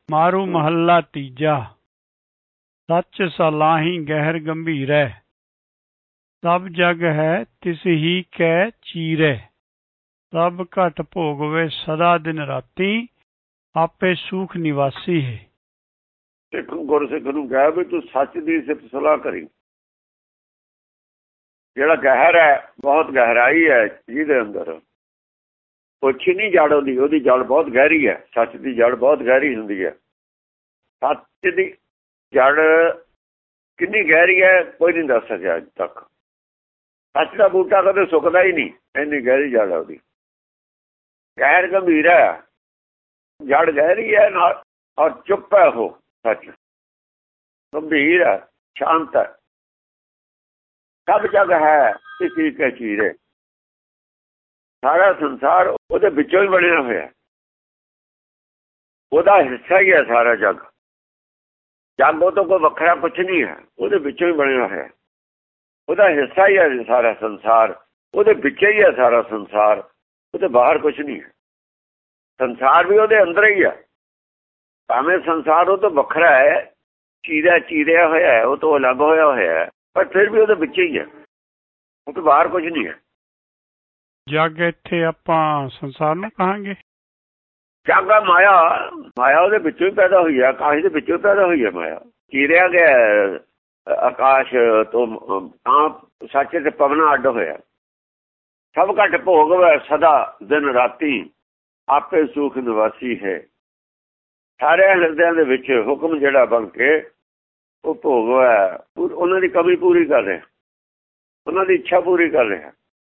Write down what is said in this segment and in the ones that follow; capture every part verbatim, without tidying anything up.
मारू महला तीजा। सच सलाही गहर गंभीरै। सब जग है तिस ही कै चीरै। सब घट भोगवे सदा दिन राती। आपे सूख निवासी है। सिख गुरसिख नूं कहे भी तू सच दी सिफत सलाह करी। ਜਿਹੜਾ ਗਹਿਰ ਹੈ, ਬਹੁਤ ਗਹਿਰਾਈ ਹੈ ਜਿਹਦੇ ਅੰਦਰ, ਕੁਛ ਨਹੀਂ ਜੜ ਉਹਦੀ ਉਹਦੀ ਜੜ ਬਹੁਤ ਗਹਿਰੀ ਹੈ। ਸੱਚ ਦੀ ਜੜ ਬਹੁਤ ਗਹਿਰੀ ਹੁੰਦੀ ਹੈ। ਸੱਚ ਦੀ ਜੜ ਕਿੰਨੀ ਗਹਿਰੀ ਹੈ ਕੋਈ ਨਹੀਂ ਦੱਸ ਸਕਿਆ ਅੱਜ ਤੱਕ। ਸੱਚ ਦਾ ਬੂਟਾ ਕਦੇ ਸੁੱਕਦਾ ਹੀ ਨਹੀਂ, ਇੰਨੀ ਗਹਿਰੀ ਜੜ ਹੈ ਉਹਦੀ। ਗਹਿਰ ਗੰਭੀਰ ਹੈ, ਜੜ ਗਹਿਰੀ ਹੈ ਨਾਲ ਔਰ ਚੁੱਪ ਹੈ। ਉਹ ਸੱਚ ਗੰਭੀਰ ਹੈ, ਸ਼ਾਂਤ ਹੈ। ਸਭ ਜਗ ਹੈ ਇਸੀ ਕੇ ਚੀਰੇ। ਸਾਰਾ ਸੰਸਾਰ ਉਹਦੇ ਵਿੱਚੋਂ ਹੀ ਬਣਿਆ ਹੋਇਆ, ਉਹਦਾ ਹਿੱਸਾ ਹੀ ਹੈ ਸਾਰਾ ਜਗ। ਜਗ ਉਹ ਤੋਂ ਕੋਈ ਵੱਖਰਾ ਕੁਛ ਨਹੀਂ ਹੈ, ਉਹਦੇ ਵਿੱਚੋਂ ਹੀ ਬਣਿਆ ਹੋਇਆ। ਉਹਦਾ ਹਿੱਸਾ ਹੀ ਹੈ ਸਾਰਾ ਸੰਸਾਰ, ਉਹਦੇ ਵਿੱਚ ਹੀ ਹੈ ਸਾਰਾ ਸੰਸਾਰ, ਉਹਦੇ ਬਾਹਰ ਕੁਛ ਨਹੀਂ ਹੈ। ਸੰਸਾਰ ਵੀ ਉਹਦੇ ਅੰਦਰ ਹੀ ਹੈ। ਭਾਵੇਂ ਸੰਸਾਰ ਉਹ ਤੋਂ ਵੱਖਰਾ ਹੈ, ਚੀਰਿਆ ਚੀਰਿਆ ਹੋਇਆ ਹੈ, ਉਹ ਤੋਂ ਅਲੱਗ ਹੋਇਆ ਹੋਇਆ ਹੈ, ਪਰ ਫਿਰ ਵੀ ਉਹਦੇ ਵਿੱਚ ਹੀ ਹੈ, ਉਹ ਤੋਂ ਬਾਹਰ ਕੁਝ ਨਹੀਂ ਹੈ। ਜਗ ਇੱਥੇ ਆਪਾਂ ਸੰਸਾਰ ਨੂੰ ਕਹਾਂਗੇ। ਜਗ ਮਾਇਆ, ਮਾਇਆ ਉਹਦੇ ਵਿੱਚੋਂ ਹੀ ਪੈਦਾ ਹੋਈ ਹੈ, ਆਕਾਸ਼ ਦੇ ਵਿੱਚੋਂ ਪੈਦਾ ਹੋਈ ਹੈ ਮਾਇਆ। ਚੀਰਿਆ ਗਿਆ ਆਕਾਸ਼ ਤੋਂ ਤਾਂ ਸੱਚ ਤੇ ਪਵਨਾ ਅੱਡ ਹੋਇਆ। ਸਭ ਘਟ ਭੋਗਵੈ ਸਦਾ ਦਿਨ ਰਾਤੀ। ਆਪੇ ਸੁਖ ਨਿਵਾਸੀ ਹੈ। ਸਾਰਿਆਂ ਹਿਰਦਿਆਂ ਦੇ ਵਿੱਚ ਹੁਕਮ ਜਿਹੜਾ ਬਣ ਕੇ ਉਹ ਭੋਗ ਹੈ, ਉਹਨਾਂ ਦੀ ਕਮੀ ਪੂਰੀ ਕਰ ਰਿਹਾ, ਉਹਨਾਂ ਦੀ ਇੱਛਾ ਪੂਰੀ ਕਰ ਰਿਹਾ।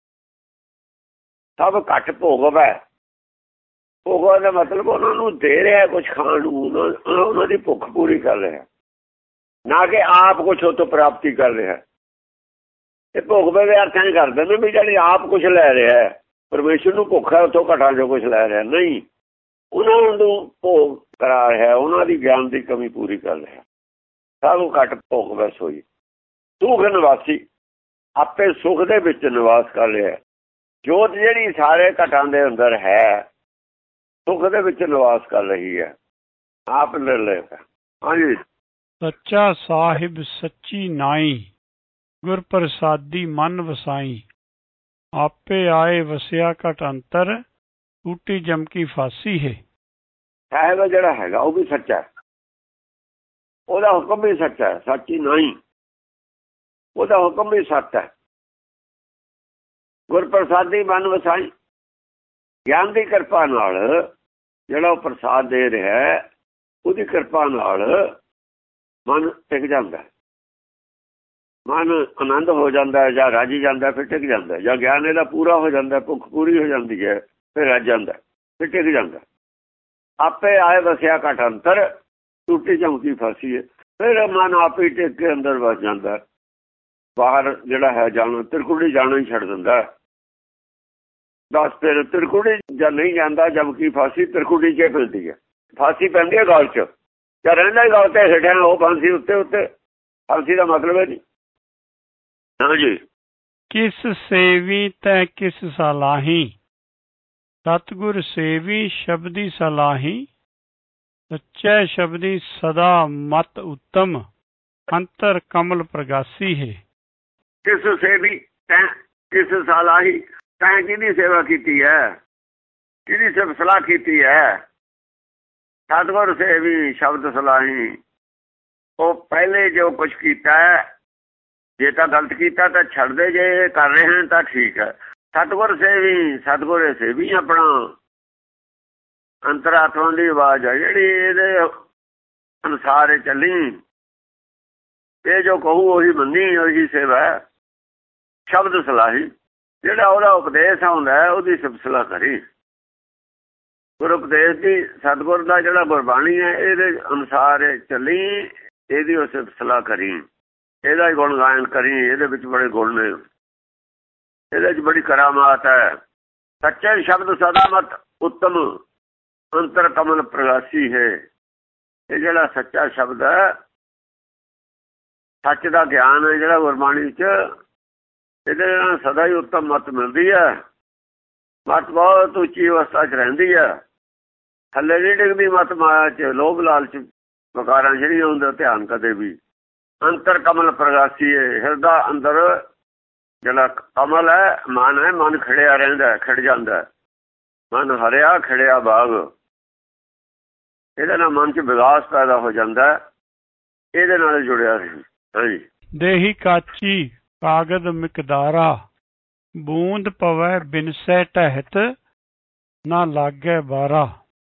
ਸਭ ਘੱਟ ਭੋਗਵੈ। ਭੋਗਵਾ ਦਾ ਮਤਲਬ ਉਹਨਾਂ ਨੂੰ ਦੇ ਰਿਹਾ ਕੁਛ ਖਾਣ ਨੂੰ, ਉਹਨਾਂ ਦੀ ਭੁੱਖ ਪੂਰੀ ਕਰ ਰਿਹਾ, ਨਾ ਕਿ ਆਪ ਕੁਛ ਉਹ ਤੋਂ ਪ੍ਰਾਪਤੀ ਕਰ ਰਿਹਾ। ਇਹ ਭੋਗਵੇ ਦੇ ਅਰਥ ਨਹੀਂ ਕਰਦੇ ਨੇ ਵੀ ਜਿਹੜੀ ਆਪ ਕੁਛ ਲੈ ਰਿਹਾ, ਪਰਮੇਸ਼ਰ ਨੂੰ ਭੁੱਖ ਹੈ ਉੱਥੋਂ ਘਟਾ ਜੋ ਕੁਛ ਲੈ ਰਿਹਾ। ਨਹੀਂ, ਉਹਨਾਂ ਨੂੰ ਭੋਗ ਕਰਾ ਰਿਹਾ, ਉਹਨਾਂ ਦੀ ਗਿਆਨ ਦੀ ਕਮੀ ਪੂਰੀ ਕਰ ਰਿਹਾ। ਸਭ ਘੱਟ ਭੋਗ ਵਸ ਹੋਈ। ਸੁਖ ਨਿਵਾਸੀ, ਆਪੇ ਸੁਖ ਦੇ ਵਿੱਚ ਨਿਵਾਸ ਕਰ ਰਿਹਾ। ਜੋਤ ਜਿਹੜੀ ਸਾਰੇ ਘਟਾਂ ਦੇ ਅੰਦਰ ਹੈ, ਸੁਖ ਦੇ ਵਿੱਚ ਨਿਵਾਸ ਕਰ ਰਹੀ ਹੈ। ਆਪ ਨਿਰਲੈ। ਹਾਂਜੀ। ਸੱਚਾ ਸਾਹਿਬ ਸੱਚੀ ਨਾਈ। ਗੁਰ ਪ੍ਰਸਾਦੀ ਮਨ ਵਸਾਈ। ਆਪੇ ਆਏ ਵਸਿਆ ਘਟ ਅੰਤਰ। ਟੂਟੀ ਜਮਕੀ ਫਾਸੀ ਹੈ। ਸਾਹਿਬ ਜਿਹੜਾ ਹੈਗਾ ਉਹ ਵੀ ਸੱਚਾ ਹੈ, ਉਹਦਾ ਹੁਕਮ ਵੀ ਸੱਚਾ ਹੈ। ਸੱਚੀ ਨਾਈ, ਉਹਦਾ ਹੁਕਮ ਵੀ ਸੱਚ ਹੈ। ਗੁਰ ਪ੍ਰਸਾਦੀ ਮਨ ਵਸਾਈ। ਗਿਆਨ ਦੀ ਕਿਰਪਾ ਨਾਲ ਜਿਹੜਾ ਉਹ ਪ੍ਰਸਾਦ ਦੇ ਰਿਹਾ, ਉਹਦੀ ਕਿਰਪਾ ਨਾਲ ਮਨ ਟਿਕ ਜਾਂਦਾ, ਮਨ ਆਨੰਦ ਹੋ ਜਾਂਦਾ ਜਾਂ ਰਾਜੀ ਜਾਂਦਾ, ਫਿਰ ਟਿਕ ਜਾਂਦਾ। ਜਾਂ ਗਿਆਨ ਇਹਦਾ ਪੂਰਾ ਹੋ ਜਾਂਦਾ, ਭੁੱਖ ਪੂਰੀ ਹੋ ਜਾਂਦੀ ਹੈ, ਫਿਰ ਰੱਜ ਜਾਂਦਾ, ਫਿਰ ਟਿਕ ਜਾਂਦਾ। ਆਪੇ ਆਏ ਵਸਿਆ ਘਟ ਅੰਤਰ। ਟੂਟੀ ਝਮਕੀ ਫਾਸੀ ਹੈ। ਫਿਰ ਮਨ ਆਪ ਹੀ ਟਿਕ ਕੇ ਅੰਦਰ ਵਸ ਜਾਂਦਾ। ਬਾਹਰ ਜਿਹੜਾ ਹੈ ਜਾਣਾ, ਤਿਰਕੁੜੀ ਜਾਣਾ ਹੀ ਛੱਡ ਦਿੰਦਾ। ਬਸ ਫਿਰ ਤਿਰਕੁੜੀ ਜਾਂ ਨਹੀਂ ਜਾਂਦਾ, ਜਮਕੀ ਫਾਸੀ ਤਿਰਕੁੜੀ 'ਚ ਪੈਂਦੀ ਹੈ। ਫਾਸੀ ਪੈਂਦੀ ਹੈ ਗਲ 'ਚ, ਜਾਂ ਰਹਿੰਦਾ ਹੀ ਗਲ ਤੇ ਹੇਠਾਂ ਉਹ ਫਾਂਸੀ ਉੱਤੇ ਉੱਤੇ। ਫਾਂਸੀ ਦਾ ਮਤਲਬ ਹੈ ਜੀ। ਹਾਂਜੀ। ਕਿਸ ਸੇਵੀ ਤੈ ਕਿਸ ਸਲਾਹੀ। ਸਤਿਗੁਰ ਸੇਵੀ ਸ਼ਬਦੀ ਸਲਾਹੀ। ਸੱਚੇ ਸ਼ਬਦੀ ਸਦਾ ਮਤ ਉੱਤਮ। ਅੰਤਰ ਕਮਲ ਪ੍ਰਗਾਸੀ ਹੈ। ਕਿਸ ਸੇਵੀ ਤੈਂ ਕਿਸ ਸਲਾਹੀ। ਤੈਂ ਕਿਹਦੀ ਸੇਵਾ ਕੀਤੀ ਹੈ, ਕਿਹਦੀ ਸਿਫਤ ਸਲਾਹ ਕੀਤੀ ਹੈ। ਸਤਿਗੁਰ ਸੇਵੀ ਸ਼ਬਦ ਸਲਾਹੀ। ਉਹ ਪਹਿਲੇ ਜੋ ਕੁਛ ਕੀਤਾ ਹੈ, ਜੇ ਤਾਂ ਗਲਤ ਕੀਤਾ ਤਾਂ ਛੱਡ ਦੇ, ਜੇ ਕਰ ਰਹੇ ਹਨ ਤਾਂ ਠੀਕ ਹੈ। ਸਤਿਗੁਰ ਸੇਵੀ, ਸਤਿਗੁਰ ਸੇਵੀ ਆਪਣਾ ਅੰਤਰਾਤਮਾ ਦੀ ਆਵਾਜ਼ ਹੈ ਜਿਹੜੀ ਇਹਦੇ ਅਨੁਸਾਰ ਚੱਲੀ। ਇਹ ਜੋ ਕਹੂ ਉਹੀ ਮੰਨੀ, ਉਹੀ ਸੇਵਾ। ਸ਼ਬਦ ਸਲਾਹੀ, ਜਿਹੜਾ ਉਹਦਾ ਉਪਦੇਸ਼ ਆਉਂਦਾ ਉਹਦੀ ਸਿਫਤ ਸਲਾਹ ਕਰੀ। ਗੁਰ ਉਪਦੇਸ਼ ਦੀ, ਸਤਿਗੁਰ ਦਾ ਜਿਹੜਾ ਗੁਰਬਾਣੀ ਹੈ ਇਹਦੇ ਅਨੁਸਾਰ ਚੱਲੀ, ਇਹਦੀ ਉਹ ਸਿਫਤ ਸਲਾਹ ਕਰੀ, ਇਹਦਾ ਹੀ ਗੁਣ ਗਾਇਨ ਕਰੀ। ਇਹਦੇ ਵਿੱਚ ਬੜੇ ਗੁਣ ਨੇ, ਇਹਦੇ 'ਚ ਬੜੀ ਕਰਾਮਾਤ ਹੈ। ਸੱਚੇ ਸ਼ਬਦ ਸਦਾ ਮਤ ਉੱਤਮ। ਅੰਤਰ ਕਮਲ ਪ੍ਰਗਾਸੀ ਹੈ। ਇਹ ਜਿਹੜਾ ਸੱਚਾ ਸ਼ਬਦ ਹੈ, ਸੱਚ ਦਾ ਗਿਆਨ ਹੈ ਜਿਹੜਾ ਗੁਰਬਾਣੀ 'ਚ, ਇਹਦੇ ਨਾਲ ਸਦਾ ਹੀ ਉੱਤਮ ਮਤ ਮਿਲਦੀ ਹੈ। ਮਤ ਬਹੁਤ ਉੱਚੀ ਅਵਸਥਾ 'ਚ ਰਹਿੰਦੀ ਹੈ। ਥੱਲੇ ਨਹੀਂ ਡਿੱਗਦੀ ਮਤ ਮਾਇਆ ਚ, ਲੋਭ ਲਾਲਚ ਵਿਕਾਰਾਂ ਜਿਹੜੀਆਂ ਹੁੰਦਾ ਧਿਆਨ ਕਦੇ ਵੀ। ਅੰਤਰ ਕਮਲ ਪ੍ਰਗਾਸੀ ਹੈ, ਹਿਰਦਾ ਅੰਦਰ ਜਿਹੜਾ ਕਮਲ ਹੈ ਮਨ ਹੈ, ਮਨ ਖੜਿਆ ਰਹਿੰਦਾ, ਖਿੜ ਜਾਂਦਾ, ਮਨ ਹਰਿਆ ਖਿੜਿਆ ਬਾਗ। ਇਹਦੇ ਨਾਲ ਮਨ ਚ ਵਿਗਾਸ ਪੈਦਾ ਹੋ ਜਾਂਦਾ, ਇਹਦੇ ਨਾਲ ਜੁੜਿਆ ਸੀ। ਹਾਂਜੀ। ਦੇਹੀ ਕਾਚੀ ਕਾਗਦ ਮਿਕਦਾਰਾ, ਬੂੰਦ ਪਵੈ ਬਿਨਸੈ ਟਹਿਤ, ਨਾ ਲਾਗੈ ਬਾਰਾ।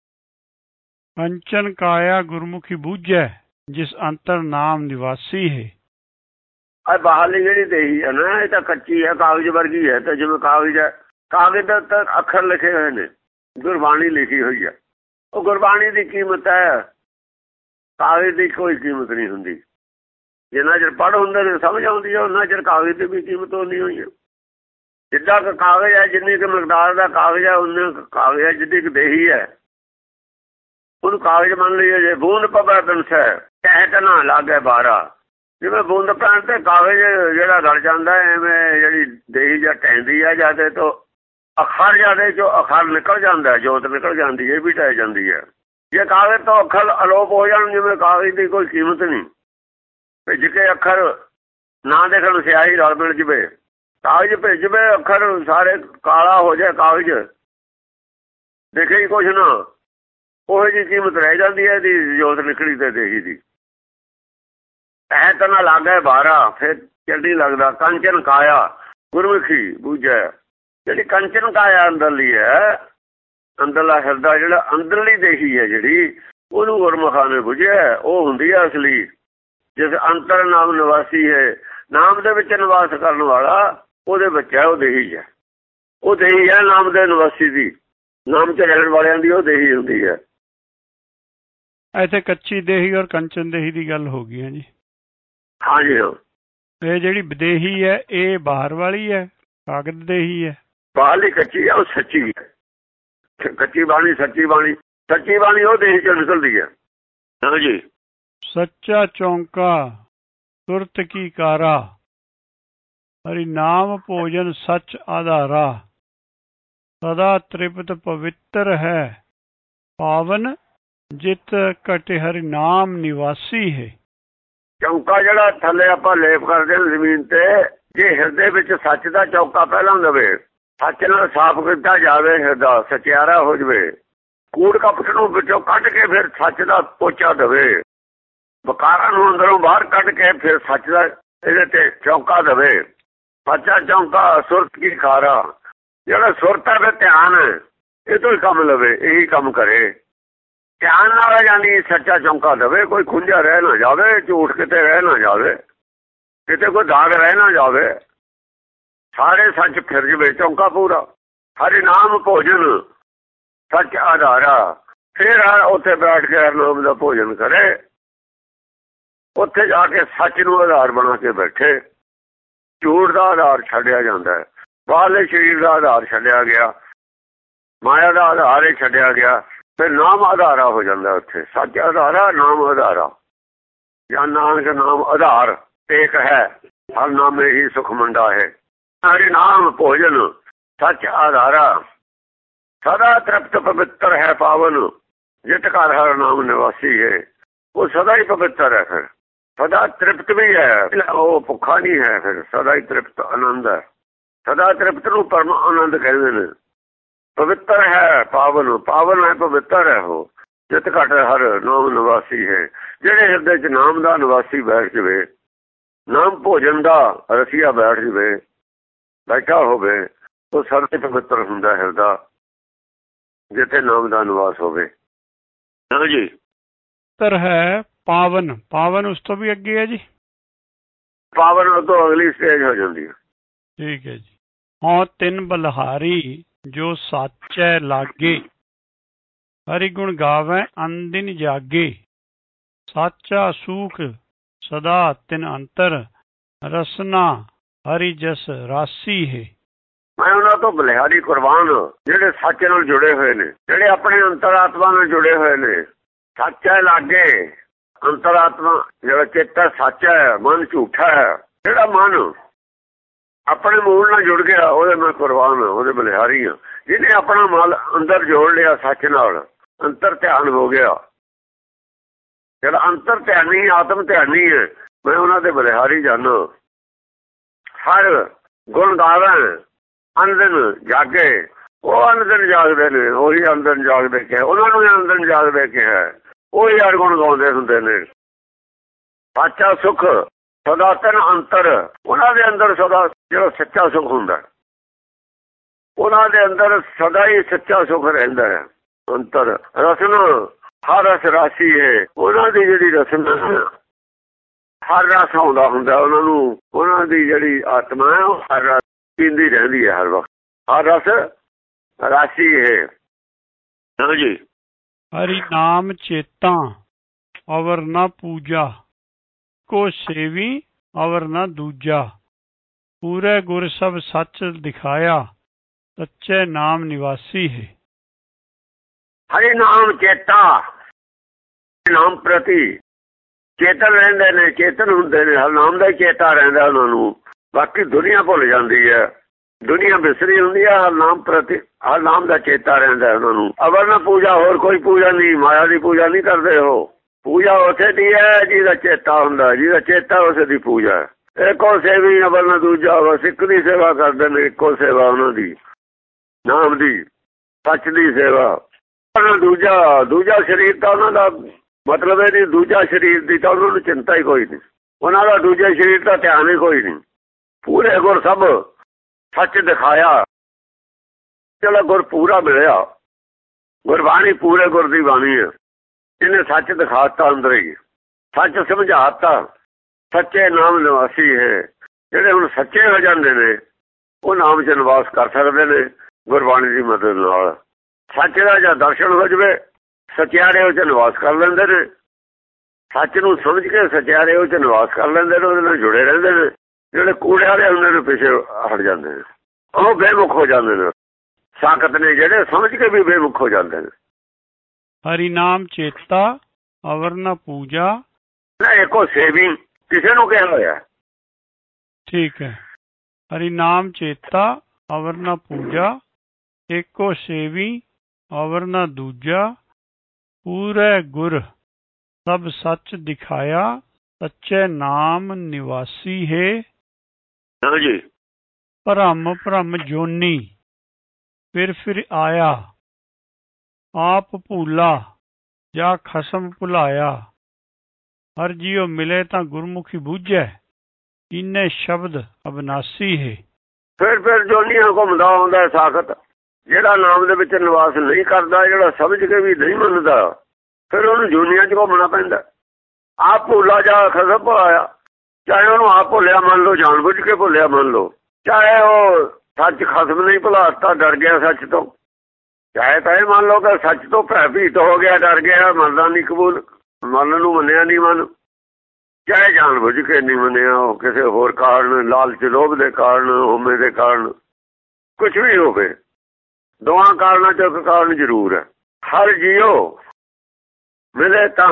ਕੰਚਨ ਕਾਇਆ ਗੁਰਮੁਖੀ ਬੂਝੈ, ਜਿਸ ਅੰਤਰ ਨਾਮ ਨਿਵਾਸੀ ਹੈ। ਆ ਬਾਹਰਲੀ ਜਿਹੜੀ ਦੇਹੀ ਹੈ ਨਾ, ਇਹ ਤਾਂ ਕੱਚੀ ਹੈ, ਕਾਗਜ਼ ਵਰਗੀ ਹੈ। ਤੇ ਜਿਵੇਂ ਕਾਗਜ਼ ਹੈ, ਕਾਗਜ਼ ਦਾ ਤਾਂ ਅੱਖਰ ਲਿਖੇ ਹੋਏ ਨੇ, ਗੁਰਬਾਣੀ ਲਿਖੀ ਹੋਈ ਹੈ। ਉਹ ਗੁਰਬਾਣੀ ਦੀ ਕੀਮਤ ਹੈ, ਕਾਗਜ਼ ਦੀ ਕੋਈ ਕੀਮਤ ਨਹੀਂ ਹੁੰਦੀ। ਜਿੰਨਾ ਚਿਰ ਪੜ੍ਹ ਹੁੰਦੇ ਨੇ ਸਮਝ ਆਉਂਦੀ ਹੈ, ਉਹਨਾਂ ਚਿਰ ਕਾਗਜ਼ ਦੀ ਵੀ ਕੀਮਤ ਹੋਣੀ ਹੋਈ ਹੈ। ਜਿੱਦਾਂ ਕੁ ਕਾਗਜ਼ ਹੈ, ਜਿੰਨੀ ਕੁ ਮਿਕਦਾਰ ਦਾ ਕਾਗਜ਼ ਹੈ, ਉਨੇ ਕਾਗਜ਼ ਹੈ। ਜਿੱਡੀ ਕੁ ਦੇਹੀ ਹੈ ਉਹਨੂੰ ਕਾਗਜ਼ ਮੰਨ ਲਈਏ। ਜੇ ਬੂੰਦ ਪਵੈ ਬਿਨਸੈ ਟਹਿਤ, ਨਾ ਲਾਗੈ ਬਾਰਾ। ਜਿਵੇਂ ਬੂੰਦ ਪੈਣ ਤੇ ਕਾਗਜ਼ ਜਿਹੜਾ ਗਲ ਜਾਂਦਾ, ਐਵੇਂ ਜਿਹੜੀ ਦੇਹੀ ਜਾਂ ਟਹਿੰਦੀ ਹੈ ਜਿਆਦਾ ਤੋਂ ਅੱਖਰ ਜਿਆਦਾ ਚੋਂ ਅੱਖਰ ਨਿਕਲ ਜਾਂਦਾ, ਜੋਤ ਨਿਕਲ ਜਾਂਦੀ ਹੈ, ਇਹ ਵੀ ਟਹਿ ਜਾਂਦੀ ਹੈ। ਜੇ ਕਾਗਜ਼ ਤੋਂ ਅੱਖਰ ਅਲੋਪ ਹੋ ਜਾਣ, ਜਿਵੇਂ ਕਾਗਜ਼ ਦੀ ਕੋਈ ਕੀਮਤ ਨਹੀਂ। ਭਿੱਜ ਕੇ ਅੱਖਰ ਨਾ ਦੇਖਣ, ਸਿਆਹੀ ਰਲ ਮਿਲ ਜਵੇ, ਕਾਗਜ਼ ਭਿੱਜ ਜਵੇ, ਅੱਖਰ ਸਾਰੇ ਕਾਲਾ ਹੋ ਜਾਏ, ਕਾਗਜ਼ ਦੇਖੇ ਹੀ ਕੁਛ ਨਾ, ਉਹੋ ਜਿਹੀ ਕੀਮਤ ਰਹਿ ਜਾਂਦੀ ਹੈ ਇਹਦੀ, ਜੋਤ ਨਿਕਲੀ ਤੇ ਦੇਹੀ ਦੀ। ਐ ਤਾਂ ਨਾ ਲਾਗੈ ਬਾਰਾ, ਫਿਰ ਚੱਲੀ ਲੱਗਦਾ। ਕੰਚਨ ਕਾਇਆ ਗੁਰਮੁਖੀ ਬੂਝੈ, ਜਿਹੜੀ ਕੰਚਨ ਕਾਇਆ ਅੰਦਰਲੀ ਹੈ, ਅੰਦਰਲਾ ਹਿਰਦਾ ਜਿਹੜਾ ਅੰਦਰਲੀ ਦੇਹੀ ਹੈ ਜਿਹੜੀ, ਉਹਨੂੰ ਗੁਰਮੁਖਾਂ ਨੇ ਬੁਝਿਆ। ਉਹ ਹੁੰਦੀ ਹੈ ਅਸਲੀ, ਜਿਸ ਅੰਤਰ ਨਾਮ ਨਿਵਾਸੀ ਹੈ। ਨਾਮ ਦੇ ਵਿੱਚ ਨਿਵਾਸ ਕਰਨ ਵਾਲਾ ਉਹਦੇ ਵਿੱਚ ਹੈ, ਉਹ ਦੇਹੀ ਹੈ। ਉਹ ਦੇਹੀ ਹੈ ਨਾਮ ਦੇ ਨਿਵਾਸੀ ਦੀ, ਨਾਮ ਚ ਰਹਿਣ ਵਾਲਿਆਂ ਦੀ ਉਹ ਦੇਹੀ ਹੁੰਦੀ ਹੈ। ਇੱਥੇ ਕੱਚੀ ਦੇਹੀ ਔਰ ਕੰਚਨ ਦੇਹੀ ਦੀ ਗੱਲ ਹੋ ਗਈ ਹੈ ਜੀ। ਹਾਂਜੀ ਹਾਂ। ਇਹ ਜਿਹੜੀ ਵਿਦੇਹੀ ਹੈ ਇਹ ਬਾਹਰ ਵਾਲੀ ਹੈ, ਕਾਗਜ਼ ਦੇਹੀ ਹੈ। ਬਾਹਰਲੀ ਕੱਚੀ ਹੈ, ਉਹ ਸੱਚੀ ਹੈ। ਕੱਚੀ ਬਾਣੀ ਸੱਚੀ ਬਾਣੀ, ਸੱਚੀ ਬਾਣੀ ਉਹ ਦੇਹੀ ਚੋਂ ਨਿਕਲਦੀ ਹੈ। ਹਾਂਜੀ। ਸੱਚਾ ਚੌਂਕਾ ਸੁਰਤ ਕੀ ਕਾਰਾ, ਹਰਿ ਨਾਮ ਭੋਜਨ ਸੱਚ ਆਧਾਰਾ। ਸਦਾ ਤ੍ਰਿਪਤ ਪਵਿੱਤਰ ਹੈ, ਪਾਵਨ ਜਿਤ ਘਟਿ ਹਰਿ ਨਾਮ ਨਿਵਾਸੀ ਹੈ। ਚੌਂਕਾ ਜਿਹੜਾ ਥੱਲੇ ਆਪਾਂ ਲੇਪ ਕਰਦੇ ਹਾਂ ਜ਼ਮੀਨ ਤੇ, ਜੇ ਹਿਰਦੇ ਵਿੱਚ ਸੱਚ ਦਾ ਚੌਂਕਾ ਪਹਿਲਾਂ ਦੇਵੇ, ਸੱਚ ਨਾਲ ਸਾਫ਼ ਕੀਤਾ ਜਾਵੇ, ਹਿਰਦਾ ਸਚਿਆਰਾ ਹੋ ਜਾਵੇ, ਕੂੜ ਕਪਟ ਨੂੰ ਵਿੱਚੋਂ ਕੱਢ ਕੇ ਫਿਰ ਸੱਚ ਦਾ ਪੋਚਾ ਦੇਵੇ, ਵਿਕਾਰਾਂ ਨੂੰ ਅੰਦਰੋਂ ਬਾਹਰ ਕੱਢ ਕੇ ਫਿਰ ਸੱਚ ਦਾ ਇਹਦੇ ਤੇ ਚੌਂਕਾ ਦੇਵੇ। ਸੱਚਾ ਚੌਂਕਾ ਸੁਰਤ ਕੀ ਖਾਰਾ, ਜਿਹੜਾ ਸੁਰਤ ਹੈ ਧਿਆਨ ਹੈ, ਇਹ ਤੋਂ ਹੀ ਕੰਮ ਲਵੇ, ਇਹੀ ਕੰਮ ਕਰੇ। ਧਿਆਨ ਨਾਲ ਜਾਂਦੀ ਸੱਚਾ ਚੌਂਕਾ ਦੇਵੇ, ਕੋਈ ਖੁੰਝਾ ਰਹਿ ਨਾ ਜਾਵੇ, ਝੂਠ ਕਿਤੇ ਰਹਿ ਨਾ ਜਾਵੇ, ਕਿਤੇ ਕੋਈ ਦਾਗ ਰਹਿ ਨਾ ਜਾਵੇ, ਸਾਰੇ ਸੱਚ ਫਿਰ ਜਵੇ ਚੌਂਕਾ ਪੂਰਾ। ਹਰਿ ਨਾਮ ਭੋਜਨ ਸੱਚ ਆਧਾਰਾ, ਫਿਰ ਉੱਥੇ ਬੈਠ ਕੇ ਨਾਮ ਦਾ ਭੋਜਨ ਕਰੇ, ਉੱਥੇ ਜਾ ਕੇ ਸੱਚ ਨੂੰ ਆਧਾਰ ਬਣਾ ਕੇ ਬੈਠੇ। ਝੂਠ ਦਾ ਆਧਾਰ ਛੱਡਿਆ ਜਾਂਦਾ, ਬਾਹਰਲੇ ਸਰੀਰ ਦਾ ਆਧਾਰ ਛੱਡਿਆ ਗਿਆ, ਮਾਇਆ ਦਾ ਆਧਾਰ ਹੀ ਛੱਡਿਆ ਗਿਆ, ਫਿਰ ਨਾਮ ਆਧਾਰਾ ਹੋ ਜਾਂਦਾ। ਉੱਥੇ ਸੱਚ ਆਧਾਰਾ, ਨਾਮ ਆਧਾਰਾ, ਜਾਂ ਨਾਨਕ ਨਾਮ ਆਧਾਰ ਏਕ ਹੈ, ਹਰ ਨਾਮੇ ਹੀ ਸੁਖ ਮੰਡਾ ਹੈ। ਹਰਿ ਨਾਮ ਭੋਜਨ ਸੱਚ ਆਧਾਰਾ, ਸਦਾ ਤ੍ਰਿਪਤ ਪਵਿੱਤਰ ਹੈ ਪਾਵਨ, ਜਿਤ ਘਰ ਹਰ ਨਾਮ ਨਿਵਾਸੀ ਹੈ। ਉਹ ਸਦਾ ਹੀ ਪਵਿੱਤਰ ਹੈ, ਫਿਰ ਸਦਾ ਤ੍ਰਿਪਤ ਵੀ ਹੈ, ਉਹ ਭੁੱਖਾ ਨਹੀਂ ਹੈ, ਫਿਰ ਸਦਾ ਹੀ ਤ੍ਰਿਪਤ ਆਨੰਦ ਹੈ। ਸਦਾ ਤ੍ਰਿਪਤ ਨੂੰ ਪਰਮ ਆਨੰਦ ਕਹਿੰਦੇ ਨੇ। ਪਵਿੱਤਰ ਹੈ ਪਾਵਨ, ਪਾਵਨ ਹੈ ਪਵਿੱਤਰ ਹੈ ਉਹ, ਜਿਤ ਘਟ ਹਰ ਨਾਮ ਨਿਵਾਸੀ ਹੈ। ਜਿਹੜੇ ਹਿਰਦੇ ਚ ਨਾਮ ਦਾ ਨਿਵਾਸੀ ਬੈਠ ਜਾਵੇ, ਨਾਮ ਭੋਜਨ ਦਾ ਰਸੀਆ ਬੈਠ ਜਾਵੇ, ਬੈਠਾ ਹੋਵੇ, ਉਹ ਸਦਾ ਪਵਿੱਤਰ ਹੁੰਦਾ ਹਿਰਦਾ, ਜਿੱਥੇ ਨਾਮ ਦਾ ਨਿਵਾਸ ਹੋਵੇ। ਹਾਂਜੀ। ਤਰ ਹੈ ਪਾਵਨ, ਪਾਵਨ ਉਸ ਤੋਂ ਵੀ ਅੱਗੇ ਹੈ ਜੀ। ਪਾਵਨ ਉਹ ਤੋਂ ਅਗਲੀ ਸਟੇਜ ਹੋ ਜਾਂਦੀ ਹੈ। ਠੀਕ ਹੈ ਜੀ। ਹਾਂ ਤਿੰਨ ਬਲਹਾਰੀ ਜੋ ਸਾਚੈ ਲਾਗੇ, ਹਰਿ ਗੁਣ ਗਾਵੈ ਅਨਦਿਨ ਜਾਗੇ। ਸਾਚਾ ਸੂਖ ਸਦਾ ਤਿਨ ਅੰਤਰ, ਰਸਨਾ ਹਰਿ ਜਸ ਰਾਸੀ ਹੈ। ਮੈਂ ਉਹਨਾਂ ਤੋਂ ਬਲਿਹਾਰੀ ਕੁਰਬਾਨ, ਜਿਹੜੇ ਸੱਚ ਨਾਲ ਜੁੜੇ ਹੋਏ ਨੇ, ਜਿਹੜੇ ਆਪਣੇ ਅੰਤਰਾਤਮਾ ਨਾਲ ਜੁੜੇ ਹੋਏ ਨੇ। ਸੱਚ ਹੈ ਲਾਗੇ, ਅੰਤਰਾਤਮਾ ਜਿਹੜਾ ਚਿੱਤ ਹੈ ਸੱਚ ਹੈ, ਮਨ ਝੂਠਾ ਹੈ। ਜਿਹੜਾ ਮਨ ਆਪਣੇ ਮੂਲ ਨਾਲ ਜੁੜ ਗਿਆ, ਉਹਦੇ ਮੈਂ ਕੁਰਬਾਨ ਹਾਂ, ਉਹਦੇ ਬਲਿਹਾਰੀ ਹਾਂ। ਜਿਹਨੇ ਆਪਣਾ ਮਨ ਅੰਦਰ ਜੋੜ ਲਿਆ ਸੱਚ ਨਾਲ, ਅੰਤਰ ਧਿਆਨ ਹੋ ਗਿਆ। ਜਿਹੜਾ ਅੰਤਰ ਧਿਆਨੀ ਆਤਮ ਧਿਆਨੀ ਹੈ, ਮੈਂ ਉਹਨਾਂ ਦੇ ਬਲਿਹਾਰੀ ਜਾਣਾ। ਹਰ ਗੁਣ ਗਾਵਾਂ ਅੰਦਨ ਜਾਗੇ, ਉਹ ਅੰਦਨ ਜਾਗਦੇ ਨੇ, ਉਹੀ ਅੰਦਨ ਜਾਗਦੇ ਕਿਹਾ, ਉਹਨਾਂ ਨੂੰ ਅੰਦਨ ਜਾਗਦੇ ਕਿਹਾ, ਉਹੀ ਹਰ ਗੁਣ ਗਾਉਂਦੇ ਹੁੰਦੇ ਨੇ। ਸੱਚਾ ਸੁੱਖ ਸਦਾਤਨ ਅੰਤਰ, ਉਹਨਾਂ ਦੇ ਅੰਦਰ ਸਦਾ ਜਿਹੜਾ ਸੱਚਾ ਸੁੱਖ ਹੁੰਦਾ, ਉਹਨਾਂ ਦੇ ਅੰਦਰ ਸਦਾ ਹੀ ਸੱਚਾ ਸੁੱਖ ਰਹਿੰਦਾ ਹੈ। ਅੰਤਰ ਰਸਨ ਹਰ ਰਸ ਰਾਸ਼ੀ ਹੈ, ਉਹਨਾਂ ਦੀ ਜਿਹੜੀ ਰਸਨ ਹਰ ਰਸ ਆਉਂਦਾ ਹੁੰਦਾ ਉਹਨਾਂ ਨੂੰ, ਉਹਨਾਂ ਦੀ ਜਿਹੜੀ ਆਤਮਾ ਹੈ ਉਹ ਹਰ ਰਸ ਪੀਂਦੀ ਰਹਿੰਦੀ ਹੈ ਹਰ ਵਕਤ, ਹਰ ਰਸ ਰਾਸ਼ੀ ਹੈ। ਹਾਂਜੀ। ਹਰੀ ਨਾਮ ਚੇਤਾ ਅਵਰ ਨਾ ਪੂਜਾ, ਕੋ ਸੇਵੀ ਅਵਰ ਨਾ ਦੂਜਾ, ਪੂਰੇ ਗੁਰ ਸਭ ਸੱਚ ਦਿਖਾਇਆ, ਸੱਚੇ ਨਾਮ ਨਿਵਾਸੀ ਹੈ। ਹਰੀ ਨਾਮ ਚੇਤਾ, ਨਾਮ ਪ੍ਰਤੀ ਚੇਤਨ ਰਹਿੰਦੇ ਨੇ, ਚੇਤਨ ਹੁੰਦੇ ਨੇ, ਹਰ ਨਾਮ ਦਾ ਹੀ ਚੇਤਾ ਰਹਿੰਦਾ ਉਹਨਾਂ ਨੂੰ। ਬਾਕੀ ਦੁਨੀਆ ਭੁੱਲ ਜਾਂਦੀ ਹੈ, ਦੁਨੀਆ ਵਿਸਰੀ ਹੁੰਦੀ ਹੈ, ਹਰ ਨਾਮ ਪ੍ਰਤੀ ਹਰ ਨਾਮ ਦਾ ਚੇਤਾ ਰਹਿੰਦਾ ਉਹਨਾਂ ਨੂੰ। ਅਵਰ ਨਾ ਪੂਜਾ, ਹੋਰ ਕੋਈ ਪੂਜਾ ਨਹੀਂ, ਮਾਇਆ ਦੀ ਪੂਜਾ ਨਹੀਂ ਕਰਦੇ ਹੋ। ਪੂਜਾ ਉਸੇ ਦੀ ਹੈ ਜਿਹਦਾ ਚੇਤਾ ਹੁੰਦਾ, ਜਿਹਦਾ ਚੇਤਾ ਉਸੇ ਦੀ ਪੂਜਾ ਹੈ। ਇੱਕੋ ਸੇਵੀ ਅਵਰ ਨਾ ਦੂਜਾ, ਬਸ ਇੱਕ ਦੀ ਸੇਵਾ ਕਰਦੇ ਨੇ, ਇੱਕੋ ਸੇਵਾ ਉਹਨਾਂ ਦੀ, ਨਾਮ ਦੀ, ਸੱਚ ਦੀ ਸੇਵਾ। ਦੂਜਾ ਦੂਜਾ ਸਰੀਰ ਤਾਂ ਉਹਨਾਂ ਦਾ ਮਤਲਬ ਇਹ ਨਹੀਂ, ਦੂਜਾ ਸਰੀਰ ਦੀ ਤਾਂ ਉਹਨਾਂ ਨੂੰ ਚਿੰਤਾ ਹੀ ਕੋਈ ਨਹੀਂ, ਉਹਨਾਂ ਦਾ ਦੂਜੇ ਸਰੀਰ ਦਾ ਧਿਆਨ ਹੀ ਕੋਈ ਨਹੀਂ। ਪੂਰੇ ਗੁਰ ਸਭ ਸੱਚ ਦਿਖਾਇਆ, ਚਲੋ ਗੁਰ ਪੂਰਾ ਮਿਲਿਆ, ਗੁਰਬਾਣੀ ਪੂਰੇ ਗੁਰ ਦੀ ਬਾਣੀ ਹੈ, ਇਹਨੇ ਸੱਚ ਦਿਖਾਤਾ ਅੰਦਰ ਹੀ, ਸੱਚ ਸਮਝਾਤਾ, ਸੱਚੇ ਨਾਮ ਨਿਵਾਸੀ ਹੈ। ਜਿਹੜੇ ਹੁਣ ਸੱਚੇ ਹੋ ਜਾਂਦੇ ਨੇ ਉਹ ਨਾਮ 'ਚ ਨਿਵਾਸ ਕਰ ਸਕਦੇ ਨੇ ਗੁਰਬਾਣੀ ਦੀ ਮਦਦ ਨਾਲ। ਸੱਚ ਦਾ ਜਾਂ ਦਰਸ਼ਨ ਹੋ ਜਾਵੇ, ਸਚਿਆਰੇ ਉਹ 'ਚ ਨਿਵਾਸ ਕਰ ਲੈਂਦੇ ਨੇ, ਸੱਚ ਨੂੰ ਸਮਝ ਕੇ ਸਚਿਆਰੇ ਉਹ 'ਚ ਨਿਵਾਸ ਕਰ ਲੈਂਦੇ ਨੇ, ਉਹਦੇ ਨਾਲ ਜੁੜੇ ਰਹਿੰਦੇ ਨੇ। ਜਿਹੜੇ ਕੂੜੇ ਵਾਲੇ ਹੁੰਦੇ ਨੇ ਪਿੱਛੇ ਹਟ ਜਾਂਦੇ ਨੇ, ਉਹ ਬੇਮੁਖ ਹੋ ਜਾਂਦੇ ਨੇ। ਸਾਖਤ ਨੇ ਜਿਹੜੇ ਸਮਝ ਕੇ ਵੀ ਬੇਮੁਖ ਹੋ ਜਾਂਦੇ ਨੇ। ਹਰੀ ਨਾਮ ਚੇਤਾ ਅਵਰ ਨਾ ਪੂਜਾ, ਨਾ ਇੱਕੋ ਸੇਵੀ ਕਿਸੇ ਨੂੰ ਕਿਹਾ ਹੋਇਆ। ਠੀਕ ਹੈ। ਹਰੀ ਨਾਮ ਚੇਤਾ ਅਵਰ ਨਾ ਪੂਜਾ, ਏਕੋ ਸੇਵੀ ਅਵਰ ਨਾ ਦੂਜਾ, ਪੂਰੇ ਗੁਰ ਸਭ ਸੱਚ ਦਿਖਾਇਆ, ਸੱਚੇ ਨਾਮ ਨਿਵਾਸੀ ਹੈ। ਹਾਂਜੀ। ਭਰਮ ਭਰਮ ਜੋਨੀ ਫਿਰ ਫਿਰ ਆਇਆ, ਆਪ ਭੂਲਾ ਜਾਂ ਖਸਮ ਭੁਲਾਇਆ, ਹਰ ਜੀਉ ਮਿਲੇ ਤਾਂ ਗੁਰਮੁਖੀ ਬੂਝੈ, ਇੰਨੇ ਸ਼ਬਦ ਅਬਨਾਸੀ ਹੈ। ਫਿਰ ਫਿਰ ਜੋਨੀਆਂ ਘੁੰਮਦਾ ਆਉਂਦਾ ਸਾਖਤ, ਜਿਹੜਾ ਨਾਮ ਦੇ ਵਿੱਚ ਨਿਵਾਸ ਨਹੀਂ ਕਰਦਾ, ਜਿਹੜਾ ਸਮਝ ਕੇ ਵੀ ਨਹੀਂ ਮੰਨਦਾ, ਫਿਰ ਉਹਨੂੰ ਜੋਨੀਆਂ 'ਚ ਘੁੰਮਣਾ ਪੈਂਦਾ। ਆਪ ਭੁੱਲਾ ਜਾਂ ਖਸਮ ਭੁਲਾਇਆ, ਚਾਹੇ ਉਹਨੂੰ ਆਪ ਭੁੱਲਿਆ ਮੰਨ ਲਓ, ਜਾਣ ਬੁੱਝ ਕੇ ਭੁੱਲਿਆ ਮੰਨ ਲਓ, ਚਾਹੇ ਉਹ ਸੱਚ ਖਸਮ ਨਹੀਂ ਭੁਲਾਤਾ, ਡਰ ਗਿਆ ਸੱਚ ਤੋਂ, ਚਾਹੇ ਤਾਂ ਇਹ ਮੰਨ ਲਓ ਕਿ ਸੱਚ ਤੋਂ ਭੈਭੀਤ ਹੋ ਗਿਆ, ਡਰ ਗਿਆ, ਮੰਨਦਾ ਨਹੀਂ, ਕਬੂਲ ਮੰਨ ਨੂੰ ਮੰਨਿਆ ਨਹੀਂ ਮਨ, ਚਾਹੇ ਜਾਣ ਬੁੱਝ ਕੇ ਨਹੀਂ ਮੰਨਿਆ, ਉਹ ਕਿਸੇ ਹੋਰ ਕਾਰਨ, ਲਾਲਚ ਲੋਭ ਦੇ ਕਾਰਨ, ਹੋਮੇ ਦੇ ਕਾਰਨ, ਕੁਛ ਵੀ ਹੋਵੇ, ਦੋਵਾਂ ਕਾਰਨਾਂ 'ਚੋਂ ਇੱਕ ਕਾਰਨ ਜ਼ਰੂਰ ਹੈ। ਹਰ ਜੀਓ ਮਿਲੇ ਤਾਂ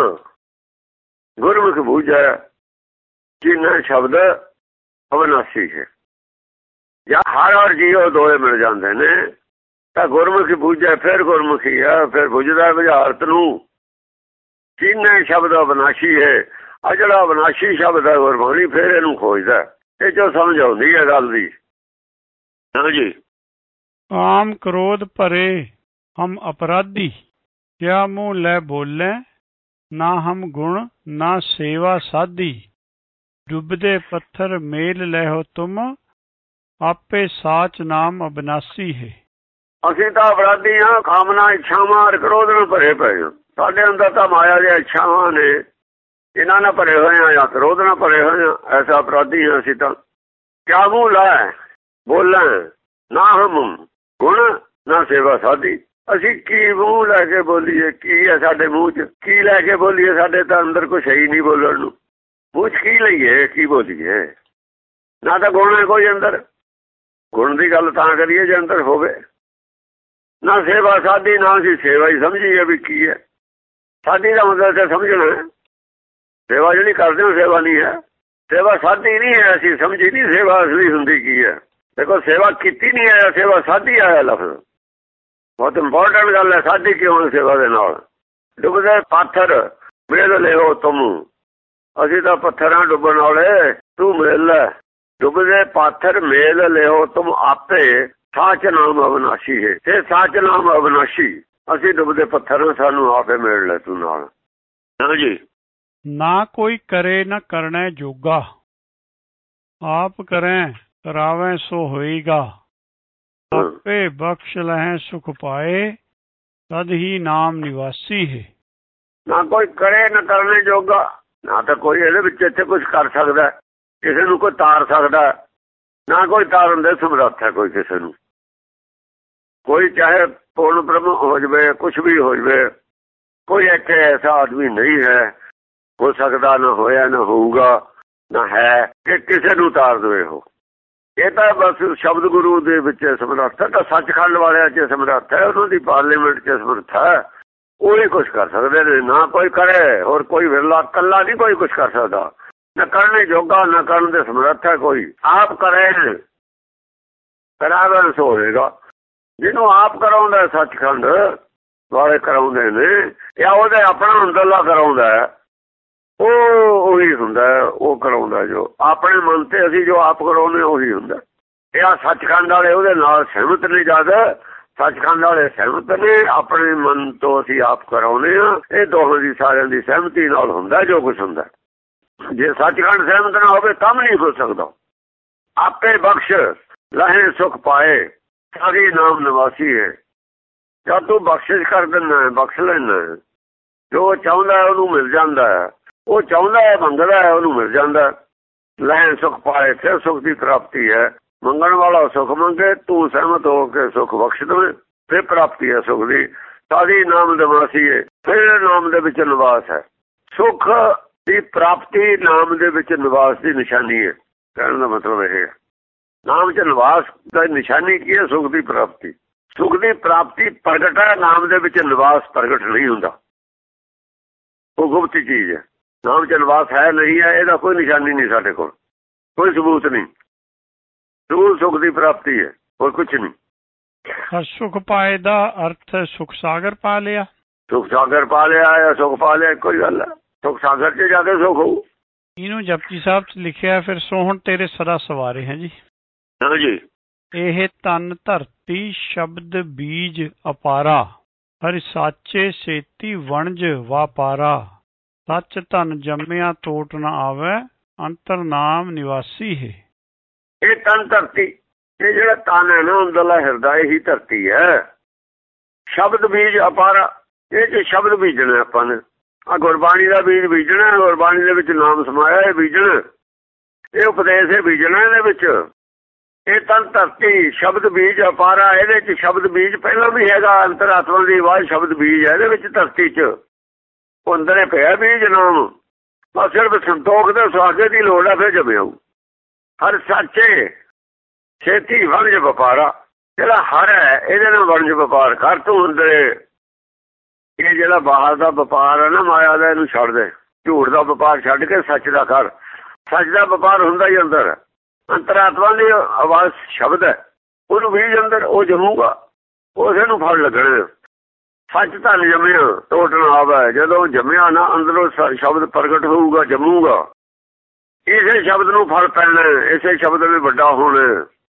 ਗੁਰਮੁਖ ਬੂਝੈ, ਜਿੰਨਾ ਸ਼ਬਦ ਅਵਨਾਸੀ ਹੈ। ਜਾਂ ਹਰ ਹਰ ਜੀਓ ਦੋਏ ਮਿਲ ਜਾਂਦੇ ਨੇ ਤਾਂ ਗੁਰਮੁਖੀ ਬੂਝੈ, ਫਿਰ ਗੁਰਮੁਖੀ ਹੈ, ਫਿਰ ਬੁਝਦਾ ਬੁਝਾਰਤ ਨੂੰ। ਜਿੰਨੇ ਸ਼ਬਦ ਅਵਨਾਸ਼ੀ ਹੈ, ਆ ਜਿਹੜਾ ਅਵਨਾਸ਼ੀ ਸ਼ਬਦ ਹੈ ਗੁਰਬਾਣੀ, ਫਿਰ ਇਹਨੂੰ ਖੋਜਦਾ, ਇਹ 'ਚੋਂ ਸਮਝ ਆਉਂਦੀ ਹੈ ਗੱਲ ਦੀ। ਹਾਂਜੀ। ਕਾਮ ਕ੍ਰੋਧ ਭਰੇ ਹਮ ਅਪਰਾਧੀ, ਕਿਆ ਮੂੰਹ ਲੈ ਬੋਲੇ ਨਾ ਹਮ ਗੁਣ ਨਾ ਸੇਵਾ ਸਾਧੀ, ਡੁੱਬਦੇ ਪੱਥਰ ਮੇਲ ਲੈ ਹੋ ਤੁਮ, ਆਪੇ ਸਾਚ ਨਾਮ ਅਬਨਾਸੀ ਹੈ। ਅਸੀਂ ਤਾਂ ਅਪਰਾਧੀ ਹਾਂ, ਕਾਮਨਾ ਇੱਛਾਵਾਂ ਔਰ ਕ੍ਰੋਧ ਨਾਲ ਭਰੇ ਪਏ ਹਾਂ। ਸਾਡੇ ਅੰਦਰ ਤਾਂ ਮਾਇਆ ਦੀਆਂ ਇੱਛਾਵਾਂ ਨੇ, ਇਹਨਾਂ ਨਾਲ ਭਰੇ ਹੋਏ ਆ ਜਾਂ ਕ੍ਰੋਧ ਨਾਲ ਭਰੇ ਹੋਏ ਆ, ਐਸਾ ਅਪਰਾਧੀ ਹਾਂ ਅਸੀਂ ਤਾਂ। ਕਿਆ ਮੂੰਹ ਲੈ ਬੋਲਾਂ ਨਾ ਹਮ ਗੁਣ ਨਾ ਸੇਵਾ ਸਾਧੀ, ਅਸੀਂ ਕੀ ਮੂੰਹ ਲੈ ਕੇ ਬੋਲੀਏ, ਕੀ ਹੈ ਸਾਡੇ ਮੂੰਹ 'ਚ, ਕੀ ਲੈ ਕੇ ਬੋਲੀਏ, ਸਾਡੇ ਤਾਂ ਅੰਦਰ ਕੁਛ ਹੈ ਹੀ ਨਹੀਂ ਬੋਲਣ ਨੂੰ। ਮੂੰਹ 'ਚ ਕੀ ਲਈਏ, ਕੀ ਬੋਲੀਏ, ਨਾ ਤਾਂ ਗੁਣ ਹੈ ਕੋਈ ਅੰਦਰ, ਗੁਣ ਦੀ ਗੱਲ ਤਾਂ ਕਰੀਏ ਜੇ ਅੰਦਰ ਹੋਵੇ, ਨਾ ਸੇਵਾ ਸਾਧੀ, ਨਾ ਅਸੀਂ ਸੇਵਾ ਹੀ ਸਮਝੀਏ ਵੀ ਕੀ ਹੈ। ਸਾਡੀ ਦਾ ਮਤਲਬ ਤਾਂ ਸਮਝਣਾ, ਸੇਵਾ ਜਿਹੜੀ ਕਰਦੇ ਹੋ ਸੇਵਾ ਨਹੀਂ ਹੈ, ਸੇਵਾ ਸਾਧੀ ਨਹੀਂ ਹੈ, ਅਸੀਂ ਸਮਝੀ ਨਹੀਂ ਸੇਵਾ ਅਸਲੀ ਹੁੰਦੀ ਕੀ ਹੈ। ਦੇਖੋ ਸੇਵਾ ਕੀਤੀ ਨਹੀਂ ਆਇਆ, ਸੇਵਾ ਸਾਧੀ ਆਇਆ ਲਫ਼ਜ਼। ਬਹੁਤ ਇੰਪੋਰਟੈਂਟ ਗੱਲ ਹੈ। ਸਾਡੀ ਕਿਉਂ ਸੇਵਾ ਦੇ ਨਾਲ ਡੁੱਬਦੇ ਪਾਥਰ ਮੇਲ ਲਿਓ ਤੁਮ, ਅਸੀਂ ਤਾਂ ਪੱਥਰਾਂ ਡੁੱਬਣ ਵਾਲੇ, ਤੂੰ ਮੇਲ ਲੈ। ਡੁੱਬਦੇ ਪਾਥਰ ਮੇਲ ਲਿਓ ਤੁਮ ਆਪੇ, ਸਾਚ ਨਾਮ ਅਵਿਨਾਸ਼ੀ ਹੈ। ਤੇ ਸਾਚ ਨਾਮ ਅਵਿਨਾਸ਼ੀ, ਅਸੀਂ ਡੁੱਬਦੇ ਪੱਥਰ, ਸਾਨੂੰ ਆਪੇ ਮੇਲ ਲੈ ਤੂੰ ਨਾਲ। ਹਾਂਜੀ, ਨਾ ਕੋਈ ਕਰੇ ਨਾ ਕਰਨਾ ਜੋਗਾ, ਆਪ ਕਰੈ ਕਰਾਵੈ ਸੋ ਹੋਏਗਾ। ਆਪੇ ਬਖਸ਼ ਲਹੈ ਸੁਖ ਪਾਏ, ਤਦ ਹੀ ਨਾਮ ਨਿਵਾਸੀ ਹੈ। ਨਾ ਕੋਈ ਕਰੇ ਨਾ ਕਰਨੇ ਜੋਗਾ, ਨਾ ਤਾਂ ਕੋਈ ਇਹਦੇ ਵਿੱਚ ਇੱਥੇ ਕੁਝ ਕਰ ਸਕਦਾ, ਕਿਸੇ ਨੂੰ ਕੋਈ ਤਾਰ ਸਕਦਾ, ਨਾ ਕੋਈ ਤਾਰਨ ਦੇ ਸਮਰੱਥ ਹੈ ਕੋਈ ਕਿਸੇ ਨੂੰ। ਕੋਈ ਚਾਹੇ ਪੂਰਨ ਬ੍ਰਹਮ ਹੋ ਜਾਵੇ, ਕੁਛ ਵੀ ਹੋ ਜਾਵੇ, ਕੋਈ ਇੱਥੇ ਐਸਾ ਆਦਮੀ ਨਹੀਂ ਹੈ, ਹੋ ਸਕਦਾ ਨਾ ਹੋਇਆ ਨਾ ਹੋਊਗਾ ਨਾ ਹੈ ਕਿ ਕਿਸੇ ਨੂੰ ਤਾਰ ਦੇਵੇ ਉਹ। ਇਹ ਤਾਂ ਬਸ ਸ਼ਬਦ ਗੁਰੂ ਦੇ ਵਿੱਚ ਸਮਰੱਥ ਹੈ, ਤਾਂ ਸੱਚਖੰਡ ਵਾਲਿਆਂ 'ਚ ਸਮਰੱਥ ਹੈ, ਉਹਨਾਂ ਦੀ ਪਾਰਲੀਮੈਂਟ 'ਚ ਸਮਰੱਥ ਹੈ, ਉਹ ਹੀ ਕੁਛ ਕਰ ਸਕਦੇ ਨੇ। ਨਾ ਕੋਈ ਕਰੇ, ਹੋਰ ਕੋਈ ਵਿਰਲਾ, ਇਕੱਲਾ ਨਹੀਂ ਕੋਈ ਕੁਛ ਕਰ ਸਕਦਾ। ਨਾ ਕਰਨੇ ਜੋਗਾ ਨਾ ਕਰਨ ਦੇ ਸਮਰੱਥ ਹੈ ਕੋਈ। ਆਪ ਕਰੇ ਕਰਾਵੇ ਸੋ ਹੋਏਗਾ। ਜਿਹਨੂੰ ਆਪ ਕਰਾਉਂਦਾ ਸੱਚਖੰਡ ਵਾਲੇ ਕਰਾਉਂਦੇ ਨੇ, ਜਾਂ ਉਹਦੇ ਆਪਣਾ ਅੰਦਰਲਾ ਕਰਾਉਂਦਾ, ਉਹ ਉਹੀ ਹੁੰਦਾ, ਉਹ ਕਰਾਉਂਦਾ ਜੋ ਆਪਣੇ ਮਨ ਤੇ। ਅਸੀਂ ਜੋ ਆਪ ਕਰਾਉਂਦੇ ਉਹੀ ਹੁੰਦਾ। ਇਹ ਆ ਸੱਚਖੰਡ ਵਾਲੇ ਉਹਦੇ ਨਾਲ ਸਹਿਮਤ ਨਹੀਂ, ਜਦ ਸੱਚਖੰਡ ਵਾਲੇ ਸਹਿਮਤ ਨੇ, ਆਪਣੇ ਮਨ ਤੋਂ ਅਸੀਂ ਆਪ ਕਰਾਉਂਦੇ ਹਾਂ। ਇਹ ਦੋਹਾਂ ਦੀ ਸਾਰਿਆਂ ਦੀ ਸਹਿਮਤੀ ਨਾਲ ਹੁੰਦਾ ਜੋ ਕੁਛ ਹੁੰਦਾ। ਜੇ ਸੱਚਖੰਡ ਸਹਿਮਤ ਨਾ ਹੋਵੇ ਤਾਂ ਨਹੀਂ ਹੋ ਸਕਦਾ। ਆਪੇ ਬਖਸ਼ ਲਹੇ ਸੁਖ ਪਾਏ, ਸਾਰੀ ਨਾਮ ਨਿਵਾਸੀ ਹੈ। ਜਦ ਤੂੰ ਬਖਸ਼ਿਸ਼ ਕਰ ਦਿੰਦਾ, ਬਖਸ਼ ਲੈਂਦਾ, ਜੋ ਚਾਹੁੰਦਾ ਉਹਨੂੰ ਮਿਲ ਜਾਂਦਾ। ਉਹ ਚਾਹੁੰਦਾ ਹੈ, ਮੰਗਦਾ ਹੈ, ਉਹਨੂੰ ਮਿਲ ਜਾਂਦਾ। ਲਹੇ ਸੁਖ ਪਾਏ, ਫਿਰ ਸੁਖ ਦੀ ਪ੍ਰਾਪਤੀ ਹੈ। ਮੰਗਣ ਵਾਲਾ ਸੁਖ ਮੰਗੇ, ਤੂੰ ਸਹਿਮਤ ਹੋ ਕੇ ਸੁਖ ਬਖਸ਼ ਦੇਵੇ, ਫਿਰ ਪ੍ਰਾਪਤੀ ਹੈ ਸੁਖ ਦੀ। ਸਾਰੀ ਨਾਮ ਨਿਵਾਸੀ ਹੈ, ਫਿਰ ਨਾਮ ਦੇ ਵਿੱਚ ਨਿਵਾਸ ਹੈ। ਸੁਖ ਦੀ ਪ੍ਰਾਪਤੀ ਨਾਮ ਦੇ ਵਿੱਚ ਨਿਵਾਸ ਦੀ ਨਿਸ਼ਾਨੀ ਹੈ। ਕਹਿਣ ਦਾ ਮਤਲਬ ਇਹ ਹੈ, ਨਾਮ 'ਚ ਨਿਵਾਸ ਦਾ ਨਿਸ਼ਾਨੀ ਕੀ ਹੈ? ਸੁਖ ਦੀ ਪ੍ਰਾਪਤੀ। ਸੁਖ ਦੀ ਪ੍ਰਾਪਤੀ ਪ੍ਰਗਟ ਹੈ, ਨਾਮ ਦੇ ਵਿੱਚ ਨਿਵਾਸ ਪ੍ਰਗਟ ਨਹੀਂ ਹੁੰਦਾ। ਉਹ ਗੁਪਤ ਚੀਜ਼ ਹੈ। ਨਾਮ 'ਚ ਨਿਵਾਸ ਹੈ ਨਹੀਂ ਹੈ, ਇਹਦਾ ਕੋਈ ਨਿਸ਼ਾਨੀ ਨਹੀਂ ਸਾਡੇ ਕੋਲ, ਕੋਈ ਸਬੂਤ ਨਹੀਂ। ਜ਼ਰੂਰ ਸੁਖ ਦੀ ਪ੍ਰਾਪਤੀ ਹੈ, ਹੋਰ ਕੁਛ ਨਹੀਂ। ਸੁਖ ਪਾਏ ਦਾ ਅਰਥ ਸੁਖ ਸਾਗਰ ਪਾ ਲਿਆ। ਸੁਖ ਸਾਗਰ ਪਾ ਲਿਆ ਜਾਂ ਸੁਖ ਪਾ ਲਿਆ, ਕੋਈ ਗੱਲ ਹੈ। ਸੁਖ ਸਾਗਰ 'ਚ ਜਾ ਕੇ ਸੁਖ ਹੋਊ। ਇਹਨੂੰ ਜਪਜੀ ਸਾਹਿਬ 'ਚ ਲਿਖਿਆ, ਫਿਰ ਸੋਹਣ ਤੇਰੇ ਸਦਾ ਸਵਾਰੇ ਹੈ ਜੀ। ਹਾਂਜੀ, ਇਹ ਤਨ ਧਰਤੀ ਸ਼ਬਦ ਬੀਜ ਅਪਾਰਾ, ਹਰਿ ਸਾਚੇ ਸੇਤੀ ਵਣਜ ਵਾਪਾਰਾ। ਸੱਚ ਧਨ ਜੰਮਿਆ ਤੋਟ ਨਾ ਆਵੇ, ਅੰਤਰ ਨਾਮ ਨਿਵਾਸੀ ਹੈ। ਇਹ ਤਨ ਧਰਤੀ, ਇਹ ਜਿਹੜਾ ਤਨ ਹੈ ਨਾ ਅੰਦਰਲਾ ਹਿਰਦਾ, ਇਹੀ ਧਰਤੀ ਹੈ। ਸ਼ਬਦ ਬੀਜ ਅਪਾਰਾ, ਇਹ 'ਚ ਸ਼ਬਦ ਬੀਜਣਾ ਆਪਾਂ ਨੇ। ਆ ਗੁਰਬਾਣੀ ਦਾ ਬੀਜ ਬੀਜਣਾ, ਗੁਰਬਾਣੀ ਦੇ ਵਿੱਚ ਨਾਮ ਸਮਾਇਆ, ਇਹ ਬੀਜਣਾ, ਇਹ ਉਪਦੇਸ਼ ਹੈ ਬੀਜਣਾ ਇਹਦੇ ਵਿੱਚ। ਇਹ ਤਨ ਧਰਤੀ ਸ਼ਬਦ ਬੀਜ ਅਪਾਰਾ, ਇਹਦੇ 'ਚ ਸ਼ਬਦ ਬੀਜ ਪਹਿਲਾਂ ਵੀ ਹੈਗਾ। ਅੰਤਰਾਤਮਾ ਦੀ ਆਵਾਜ਼ ਸ਼ਬਦ ਬੀਜ ਹੈ ਇਹਦੇ ਵਿੱਚ ਧਰਤੀ 'ਚ। ਉਹ ਅੰਦਰੇ ਪਿਆ ਬੀਜ ਨਾਮ, ਬਸ ਸਿਰਫ ਸੰਤੋਖ ਦੇ ਸੁਹਾਗੇ ਦੀ ਲੋੜ ਹੈ, ਫਿਰ ਜਮਿਆ। ਹਰ ਸਾਚੇ ਛੇਤੀ ਵਣਜ ਵਪਾਰਾ, ਜਿਹੜਾ ਹਰ ਹੈ ਇਹਦੇ ਨਾਲ ਵਣਜ ਵਪਾਰ ਕਰ ਤੂੰ ਅੰਦਰੇ। ਇਹ ਜਿਹੜਾ ਬਾਹਰ ਦਾ ਵਪਾਰ ਹੈ ਨਾ ਮਾਇਆ ਦਾ, ਇਹਨੂੰ ਛੱਡ ਦੇ। ਝੂਠ ਦਾ ਵਪਾਰ ਛੱਡ ਕੇ ਸੱਚ ਦਾ ਕਰ। ਸੱਚ ਦਾ ਵਪਾਰ ਹੁੰਦਾ ਹੀ ਅੰਦਰ। ਅੰਤਰਾਤਮਾ ਦੀ ਆਵਾਜ਼ ਸ਼ਬਦ ਹੈ, ਉਹਨੂੰ ਬੀਜ ਅੰਦਰ, ਉਹ ਜਮੂਗਾ, ਉਸੇ ਨੂੰ ਫਲ ਲੱਗਣਾ। ਸੱਚ ਧਨ ਜੰਮਿਆ ਤੋਟ ਨਾ ਆਵੇ, ਜਦੋਂ ਜੰਮਿਆ ਨਾ ਅੰਦਰੋਂ ਸ਼ਬਦ ਪ੍ਰਗਟ ਹੋਊਗਾ, ਜੰਮੂਗਾ। ਇਸੇ ਸ਼ਬਦ ਨੂੰ ਫਲ ਪੈਣਾ, ਇਸੇ ਸ਼ਬਦ ਨੇ ਵੱਡਾ ਹੋਣਾ,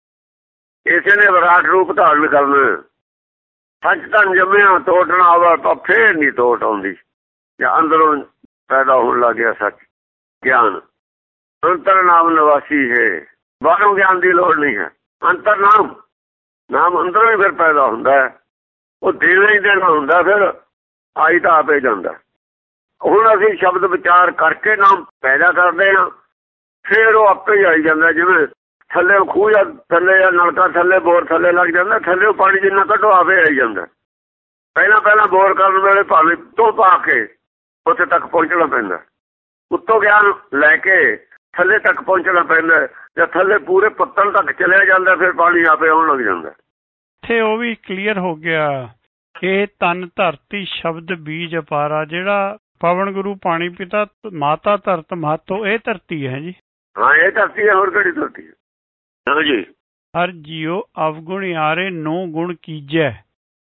ਇਸੇ ਨੇ ਵਿਰਾਟ ਰੂਪ ਧਾਰਨ ਕਰਨਾ। ਸੱਚ ਧਨ ਜੰਮਿਆ ਤੋਟ ਨਾ ਆਵੇ, ਤਾਂ ਫੇਰ ਨਹੀਂ ਤੋਟ ਆਉਂਦੀ। ਜਾਂ ਅੰਦਰੋਂ ਪੈਦਾ ਹੋਣ ਲੱਗ ਗਿਆ ਸੱਚ ਗਿਆਨ। ਅੰਤਰ ਨਾਮ ਨਿਵਾਸੀ ਹੈ, ਬਾਹਰੋਂ ਗਿਆਨ ਦੀ ਲੋੜ ਨਹੀਂ ਹੈ। ਅੰਤਰ ਨਾਮ, ਨਾਮ ਅੰਦਰੋਂ ਹੀ ਫਿਰ ਪੈਦਾ ਹੁੰਦਾ ਹੈ। ਉਹ ਦੇਣਾ ਹੀ ਦੇਣਾ ਹੁੰਦਾ, ਫਿਰ ਆਈ ਤਾਂ ਆਪੇ ਜਾਂਦਾ। ਹੁਣ ਅਸੀਂ ਸ਼ਬਦ ਵਿਚਾਰ ਕਰਕੇ ਨਾਮ ਪੈਦਾ ਕਰਦੇ ਹਾਂ, ਫਿਰ ਉਹ ਆਪੇ ਹੀ ਆਈ ਜਾਂਦਾ। ਜਿਵੇਂ ਥੱਲੇ ਖੂਹ ਜਾਂ ਥੱਲੇ ਜਾਂ ਨਲਕਾ ਥੱਲੇ ਬੋਰ ਥੱਲੇ ਲੱਗ ਜਾਂਦਾ, ਥੱਲੇ ਉਹ ਪਾਣੀ ਜਿੰਨਾ ਕੱਢੋ ਆਪੇ ਆਈ ਜਾਂਦਾ। ਪਹਿਲਾਂ ਪਹਿਲਾਂ ਬੋਰ ਕਰਨ ਵੇਲੇ ਭਾਵੇਂ ਤੋਂ ਪਾ ਕੇ ਉੱਥੇ ਤੱਕ ਪਹੁੰਚਣਾ ਪੈਂਦਾ, ਉੱਤੋਂ ਗਿਆਨ ਲੈ ਕੇ ਥੱਲੇ ਤੱਕ ਪਹੁੰਚਣਾ ਪੈਂਦਾ। ਜਾਂ ਥੱਲੇ ਪੂਰੇ ਪੱਤਣ ਤੱਕ ਚਲਿਆ ਜਾਂਦਾ, ਫਿਰ ਪਾਣੀ ਆਪੇ ਆਉਣ ਲੱਗ ਜਾਂਦਾ। ਇੱਥੇ ਉਹ ਵੀ ਕਲੀਅਰ ਹੋ ਗਿਆ ਕਿ ਤਨ ਧਰਤੀ ਸ਼ਬਦ ਬੀਜ ਅਪਾਰਾ, ਜਿਹੜਾ ਪਵਨ ਗੁਰੂ ਪਾਣੀ ਪਿਤਾ ਮਾਤਾ ਧਰਤ ਮਹਤੋ, ਇਹ ਧਰਤੀ ਹੈ ਜੀ। ਹਾਂ, ਇਹ ਧਰਤੀ ਹੈ, ਹੋਰ ਕਿਹੜੀ ਧਰਤੀ ਹੈ? ਹਾਂਜੀ, ਹਰ ਜੀਓ ਅਵਗੁਣ ਆਰੇ ਨੋ ਗੁਣ ਕੀਜੈ,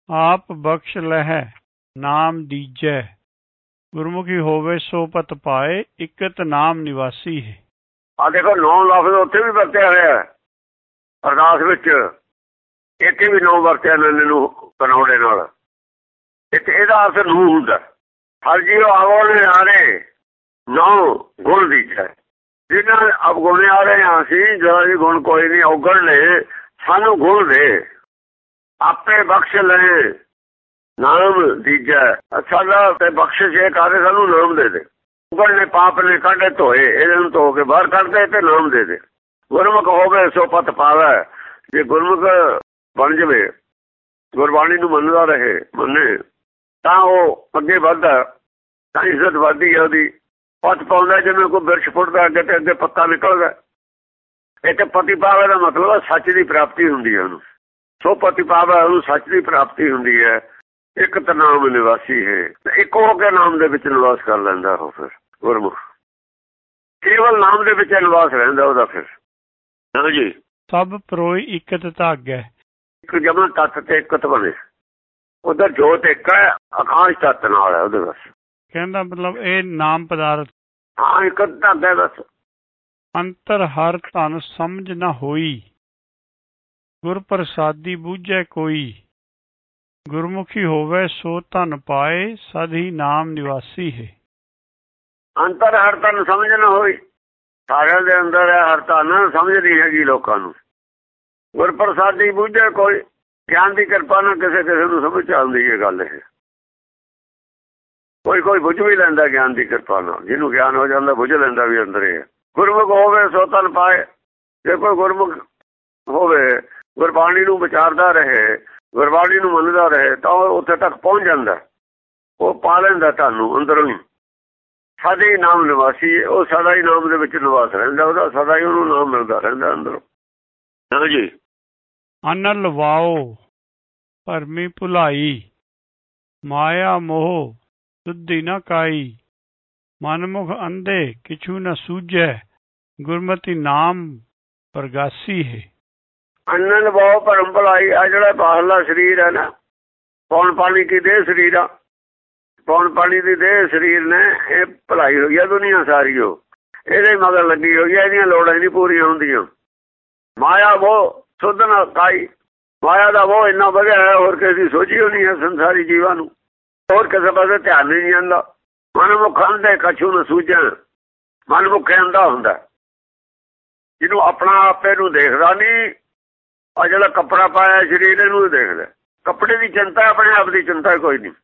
ਆਪ ਬਖਸ਼ ਲਹਿ ਨਾਮ ਦੀਜੈ। ਗੁਰਮੁਖੀ ਹੋਵੇ ਸੋ ਪਤ ਪਾਏ, ਇਕਤ ਨਾਮ ਨਿਵਾਸੀ ਹੈ। ਆ ਦੇਖੋ ਨੌ ਲਫ਼ਜ਼ ਉੱਥੇ ਵੀ ਵਰਤਿਆ ਹੋਇਆ ਅਰਦਾਸ ਵਿੱਚ, ਇੱਥੇ ਵੀ ਨੌ ਵਰਤਿਆ ਨੇ ਨੂੰ ਕਨੌੜੇ ਨਾਲ। ਇੱਥੇ ਇਹਦਾ ਅਰਥ ਨੂੰ ਹੁੰਦਾ ਹਰ ਜੀਓ ਆਵੋ ਨੇ ਆਰੇ ਨੌ ਗੁਣ ਦੀਜੈ। ਜਿਹਨਾਂ ਅਵਗੁਣੇ ਆ ਰਹੇ ਹਾਂ ਅਸੀਂ, ਜਿਹੜਾ ਜੀ ਗੁਣ ਕੋਈ ਨਹੀਂ ਔਗਣ ਨੇ, ਸਾਨੂੰ ਗੁਣ ਦੇ ਆਪੇ ਬਖਸ਼ ਲਏ ਨਾਮ ਦੀਜੈ। ਸਾਡਾ ਤੇ ਬਖਸ਼ਿਸ਼ ਇਹ ਕਰੇ, ਸਾਨੂੰ ਨਾਮ ਦੇ ਦੇ। ਔਗਣ ਨੇ ਪਾਪ ਨੇ ਕੱਢੇ ਧੋਏ, ਇਹਨਾਂ ਨੂੰ ਧੋ ਕੇ ਬਾਹਰ ਕੱਢਦੇ ਤੇ ਨਾਮ ਦੇ ਦੇ। ਗੁਰਮੁਖ ਹੋਵੇ ਸੋ ਪਤ ਪਾਵੈ। ਜੇ ਗੁਰਮੁਖ ਬਣ ਜਾਵੇ, ਗੁਰਬਾਣੀ ਨੂੰ ਮੰਨਦਾ ਰਹੇ ਮੰਨੇ, ਤਾਂ ਉਹ ਅੱਗੇ ਵੱਧਦਾ, ਤਾਂ ਇੱਜ਼ਤ ਵੱਧਦੀ ਹੈ ਉਹਦੀ। ਪੱਤ ਪਾਉਂਦਾ ਜਿਵੇਂ ਕੋਈ ਬਿਰਛ ਫੁੱਟਦਾ, ਅੱਗੇ ਤੇ ਅੱਗੇ ਪੱਤਾ ਨਿਕਲਦਾ। ਇੱਥੇ ਪਤੀ ਪਾਵੇ ਦਾ ਮਤਲਬ ਹੈ ਸੱਚ ਦੀ ਪ੍ਰਾਪਤੀ ਹੁੰਦੀ ਹੈ ਉਹਨੂੰ। ਸੋ ਪਤੀ ਪਾਵੇ, ਉਹਨੂੰ ਸੱਚ ਦੀ ਪ੍ਰਾਪਤੀ ਹੁੰਦੀ ਹੈ। ਇੱਕ ਤਾਂ ਨਾਮ ਨਿਵਾਸੀ ਹੈ, ਇੱਕ ਹੋ ਕੇ ਨਾਮ ਦੇ ਵਿੱਚ ਨਿਵਾਸ ਕਰ ਲੈਂਦਾ ਉਹ। ਫਿਰ ਗੁਰਮੁਖ ਕੇਵਲ ਨਾਮ ਦੇ ਵਿੱਚ ਨਿਵਾਸ ਰਹਿੰਦਾ ਉਹਦਾ। ਫਿਰ ਹਾਂਜੀ, ਸਭ ਪਰੋਈ ਇਕਤ ਧਾਗੈ। ਇੱਕ ਜਮਨ ਤੱਤ ਤੇ ਇਕਤ ਬਣੇ, ਉਧਰ ਜੋਤ ਇੱਕ ਹੈ, ਆਕਾਸ਼ ਤੱਤ ਨਾਲ ਹੈ ਉਹਦੇ। ਬਸ ਕਹਿੰਦਾ ਮਤਲਬ ਇਹ ਨਾਮ ਪਦਾਰਥ ਹਾਂ ਇਕਤ ਧਾਗਾ ਬਸ। ਅੰਤਰ ਹਰ ਧਨ ਸਮਝ ਨਾ ਹੋਈ, ਗੁਰ ਪ੍ਰਸਾਦੀ ਬੂਝੈ ਕੋਈ। ਗੁਰਮੁਖੀ ਹੋਵੇ ਸੋ ਧਨ ਪਾਏ, ਸਦ ਹੀ ਨਾਮ ਨਿਵਾਸੀ ਹੈ। ਅੰਤਰ ਹਰ ਧਨ ਸਮਝ ਨਾ ਹੋਈ, ਸਾਰਿਆਂ ਦੇ ਅੰਦਰ ਹੈ ਹਰ ਧਨ, ਸਮਝ ਨਹੀਂ ਹੈਗੀ ਲੋਕਾਂ ਨੂੰ। ਗੁਰ ਪ੍ਰਸਾਦੀ ਬੂਝੈ ਕੋਈ, ਗਿਆਨ ਦੀ ਕਿਰਪਾ ਨਾਲ ਕਿਸੇ ਕਿਸੇ ਨੂੰ ਸਮਝ ਆਉਂਦੀ ਹੈ ਗੱਲ। ਇਹ ਕੋਈ ਕੋਈ ਬੁੱਝ ਵੀ ਲੈਂਦਾ ਗਿਆਨ ਦੀ ਕਿਰਪਾ ਨਾਲ, ਜਿਹਨੂੰ ਗਿਆਨ ਹੋ ਜਾਂਦਾ ਬੁੱਝ ਲੈਂਦਾ ਵੀ ਅੰਦਰ ਹੀ ਹੈ। ਗੁਰਮੁਖ ਹੋਵੇ ਸੋ ਧਨ ਪਾਏ। ਜੇ ਕੋਈ ਗੁਰਮੁਖ ਹੋਵੇ, ਗੁਰਬਾਣੀ ਨੂੰ ਵਿਚਾਰਦਾ ਰਹੇ, ਗੁਰਬਾਣੀ ਨੂੰ ਮੰਨਦਾ ਰਹੇ, ਤਾਂ ਉਹ ਉੱਥੇ ਤੱਕ ਪਹੁੰਚ ਜਾਂਦਾ। ਉਹ ਪਾ ਲੈਂਦਾ ਤੁਹਾਨੂੰ ਅੰਦਰੋਂ ਹੀ। ਸਦਾ ਹੀ ਨਾਮ ਨਿਵਾਸੀ ਹੈ, ਉਹ ਸਦਾ ਹੀ ਨਾਮ ਦੇ ਵਿੱਚ ਨਿਵਾਸ ਰਹਿੰਦਾ ਉਹਦਾ, ਸਦਾ ਹੀ ਉਹਨੂੰ ਨਾਮ ਮਿਲਦਾ ਰਹਿੰਦਾ ਅੰਦਰੋਂ। ਹਾਂਜੀ, ਅਨ ਲਵਾਓ ਭਰਮੀ ਭੁਲਾਈ, ਮਾਇਆ ਮੋਹ ਸੁਧੀ ਨ ਕਾਈ। ਮਨਮੁਖ ਅੰਧੇ ਕਿਛੂ ਨ ਸੂਝੈ, ਗੁਰਮਤਿ ਨਾਮ ਪ੍ਰਗਾਸੀ ਹੈ। ਅੰਨ ਲਵਾਓ ਭਰਮ ਭੁਲਾਈ। ਆ ਜਿਹੜਾ ਬਾਹਰਲਾ ਸਰੀਰ ਹੈ ਨਾ, ਪੌਣ ਪਾਣੀ ਕੀ ਦੇਹ ਸਰੀਰ ਆ, ਪੌਣ ਪਾਣੀ ਦੀ ਦੇਹ ਸਰੀਰ ਨੇ ਇਹ ਭੁਲਾਈ ਹੋਈ ਹੈ ਦੁਨੀਆ ਸਾਰੀ। ਉਹ ਇਹਦੇ ਮਗਰ ਲੱਗੀ ਹੋਈ ਹੈ, ਇਹਦੀਆਂ ਲੋੜਾਂ ਨਹੀਂ ਪੂਰੀਆਂ ਹੁੰਦੀਆਂ। ਮਾਇਆ ਉਹ ਸੁਧ ਨਾ ਕਾਈ। ਮਾਇਆ ਦਾ ਉਹ ਇੰਨਾ ਵਧਿਆ ਹੈ, ਹੋਰ ਕਿਸੇ ਦੀ ਸੋਝੀ ਹੋਣੀ ਹੈ ਸੰਸਾਰੀ ਜੀਵਾਂ ਨੂੰ, ਹੋਰ ਕਿਸੇ ਪਾਸੇ ਧਿਆਨ ਨਹੀਂ ਜਾਂਦਾ। ਮਨਮੁਖ ਅੰਧੇ ਕਛੂ ਨ ਸੂਝਣ। ਮਨਮੁਖ ਅੰਧਾ ਹੁੰਦਾ ਜਿਹਨੂੰ ਆਪਣਾ ਆਪੇ ਨੂੰ ਦੇਖਦਾ ਨਹੀਂ। ਆ ਜਿਹੜਾ ਕੱਪੜਾ ਪਾਇਆ ਸਰੀਰ ਇਹਨੂੰ ਦੇਖਦਾ, ਕੱਪੜੇ ਦੀ ਚਿੰਤਾ, ਆਪਣੇ ਆਪ ਦੀ ਚਿੰਤਾ ਕੋਈ ਨਹੀਂ।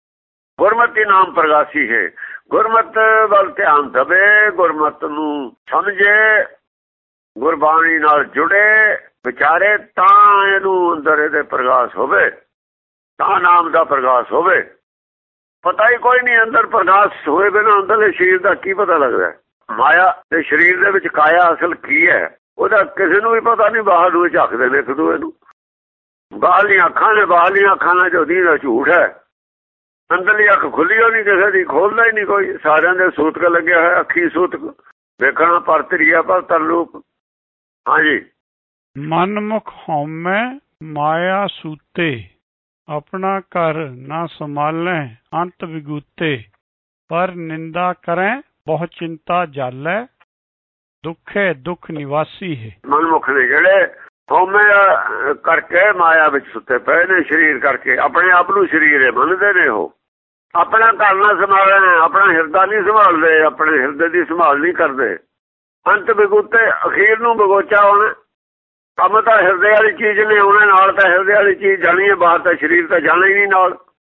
ਗੁਰਮਤਿ ਨਾਮ ਪ੍ਰਗਾਸੀ ਹੈ। ਗੁਰਮਤ ਵੱਲ ਧਿਆਨ ਦੇਵੇ, ਗੁਰਮਤ ਨੂੰ ਸਮਝੇ, ਗੁਰਬਾਣੀ ਨਾਲ ਜੁੜੇ, ਵਿਚਾਰੇ, ਤਾਂ ਇਹਨੂੰ ਅੰਦਰ ਇਹਦੇ ਪ੍ਰਗਾਸ ਹੋਵੇ, ਤਾਂ ਨਾਮ ਦਾ ਪ੍ਰਗਾਸ ਹੋਵੇ। ਪਤਾ ਹੀ ਕੋਈ ਨਹੀਂ ਅੰਦਰ ਪ੍ਰਗਾਸ ਹੋਏ ਬਿਨਾਂ ਅੰਦਰਲੇ ਸਰੀਰ ਦਾ ਕੀ ਪਤਾ ਲੱਗਦਾ। ਮਾਇਆ ਦੇ ਸਰੀਰ ਦੇ ਵਿੱਚ ਕਾਇਆ ਅਸਲ ਕੀ ਹੈ ਉਹਦਾ ਕਿਸੇ ਨੂੰ ਵੀ ਪਤਾ ਨਹੀਂ। ਬਾਹਰ ਨੂੰ ਝਾਕਦੇ ਨੇ ਇੱਕ ਦੂਏ ਨੂੰ। ਬਾਹਰਲੀਆਂ ਅੱਖਾਂ ਨੇ, ਬਾਹਰਲੀਆਂ ਅੱਖਾਂ ਨਾਲ ਜੋਦੀ ਦਾ ਝੂਠ ਹੈ। ਅੰਦਰਲੀ ਅੱਖ ਖੁੱਲੀ ਹੋ ਨਹੀਂ ਕਿਸੇ ਦੀ, ਖੋਲਦਾ ਹੀ ਨਹੀਂ ਕੋਈ। ਸਾਰਿਆਂ ਦੇ ਸੂਤਕ ਲੱਗਿਆ ਹੋਇਆ, ਅੱਖੀ ਸੂਤਕ ਵੇਖਣਾ ਪਰ ਤ੍ਰਿਆ ਪਰ ਤਰਲੂਪ। ਹਾਂਜੀ, ਮਨਮੁਖ ਹਉਮੈ ਮਾਇਆ ਸੂਤੇ, ਆਪਣਾ ਘਰ ਨਾ ਸੰਭਾਲੈ ਅੰਤ ਵਿਗੂਤੇ। ਪਰ ਨਿੰਦਾ ਕਰੈ ਬਹੁ ਚਿੰਤਾ ਜਾਲੈ, ਦੁੱਖੇ ਦੁੱਖ ਨਿਵਾਸੀ ਹੈ। ਮਨਮੁਖ ਨੇ ਜਿਹੜੇ ਹਉਮੈ ਕਰਕੇ ਮਾਇਆ ਵਿੱਚ ਸੁੱਤੇ ਪਏ ਨੇ, ਸਰੀਰ ਕਰਕੇ ਆਪਣੇ ਆਪ ਨੂੰ ਸਰੀਰ ਮੰਨਦੇ ਨੇ। ਉਹ ਆਪਣਾ ਘਰ ਨਾ ਸੰਭਾਲਣ, ਆਪਣਾ ਹਿਰਦਾ ਨਹੀਂ ਸੰਭਾਲਦੇ, ਆਪਣੇ ਹਿਰਦੇ ਦੀ ਸੰਭਾਲ ਨਹੀਂ ਕਰਦੇ। ਅੰਤ ਵਿਗੂਤੇ, ਅਖੀਰ ਨੂੰ ਬਗੋਚਾ ਹੋਣਾ। ਕੰਮ ਤਾਂ ਹਿਰਦੇ ਵਾਲੀ ਚੀਜ਼ ਨੇ ਆਉਣਾ, ਨਾਲ ਤਾਂ ਹਿਰਦੇ ਵਾਲੀ ਚੀਜ਼ ਜਾਣੀ ਹੈ, ਬਾਹਰ ਤਾਂ ਸਰੀਰ ਤਾਂ ਜਾਣਾ ਹੀ ਨਹੀਂ ਨਾਲ।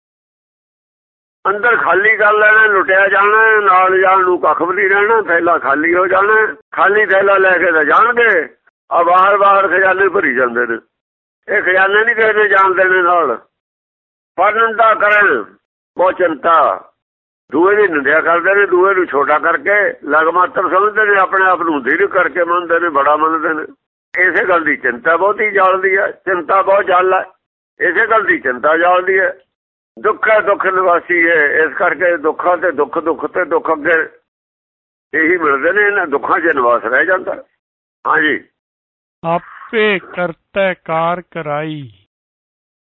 ਅੰਦਰ ਖਾਲੀ ਕਰ ਲੈਣਾ, ਲੁੱਟਿਆ ਜਾਣਾ, ਨਾਲ ਜਾਣ ਨੂੰ ਕੱਖ ਵੀ ਨਹੀਂ ਰਹਿਣਾ, ਥੈਲਾ ਖਾਲੀ ਹੋ ਜਾਣਾ। ਖਾਲੀ ਥੈਲਾ ਲੈ ਕੇ ਤਾਂ ਜਾਣਗੇ, ਆ ਬਾਹਰ ਬਾਹਰ ਖਜ਼ਾਨੇ ਭਰੀ ਜਾਂਦੇ ਨੇ। ਇਹ ਖਜ਼ਾਨੇ ਨਹੀਂ ਕਿਸੇ ਨੇ ਜਾਣ ਦੇਣੇ ਨਾਲ। ਪਰ ਨਿੰਦਾ ਕਰਨ ਬਹੁਤ ਚਿੰਤਾ, ਦੂਏ ਦੀ ਨਿੰਦਿਆ ਕਰਦੇ ਨੇ, ਦੂਏ ਨੂੰ ਛੋਟਾ ਕਰਕੇ ਲਗ ਮਾਤਰ ਸਮਝਦੇ ਨੇ, ਆਪਣੇ ਆਪ ਨੂੰ ਧੀਰ ਕਰਕੇ ਮੰਨਦੇ ਨੇ, ਬੜਾ ਮੰਨਦੇ ਨੇ। ਇਸੇ ਗੱਲ ਦੀ ਚਿੰਤਾ ਬਹੁਤੀ ਜਾਲਦੀ ਹੈ, ਚਿੰਤਾ ਬਹੁਤ ਜਾਲ ਹੈ, ਇਸੇ ਗੱਲ ਦੀ ਚਿੰਤਾ ਜਾਲਦੀ ਹੈ। ਦੁੱਖ ਹੈ ਦੁੱਖ ਨਿਵਾਸੀ ਹੈ, ਇਸ ਕਰਕੇ ਦੁੱਖਾਂ ਤੇ ਦੁੱਖ, ਦੁੱਖ ਤੇ ਦੁੱਖ ਅੱਗੇ ਇਹੀ ਮਿਲਦੇ ਨੇ, ਇਹਨਾਂ ਦੁੱਖਾਂ 'ਚ ਨਿਵਾਸ ਰਹਿ ਜਾਂਦਾ। ਹਾਂਜੀ, ਆਪੇ ਕਰਤੈ ਕਾਰ ਕਰਾਈ,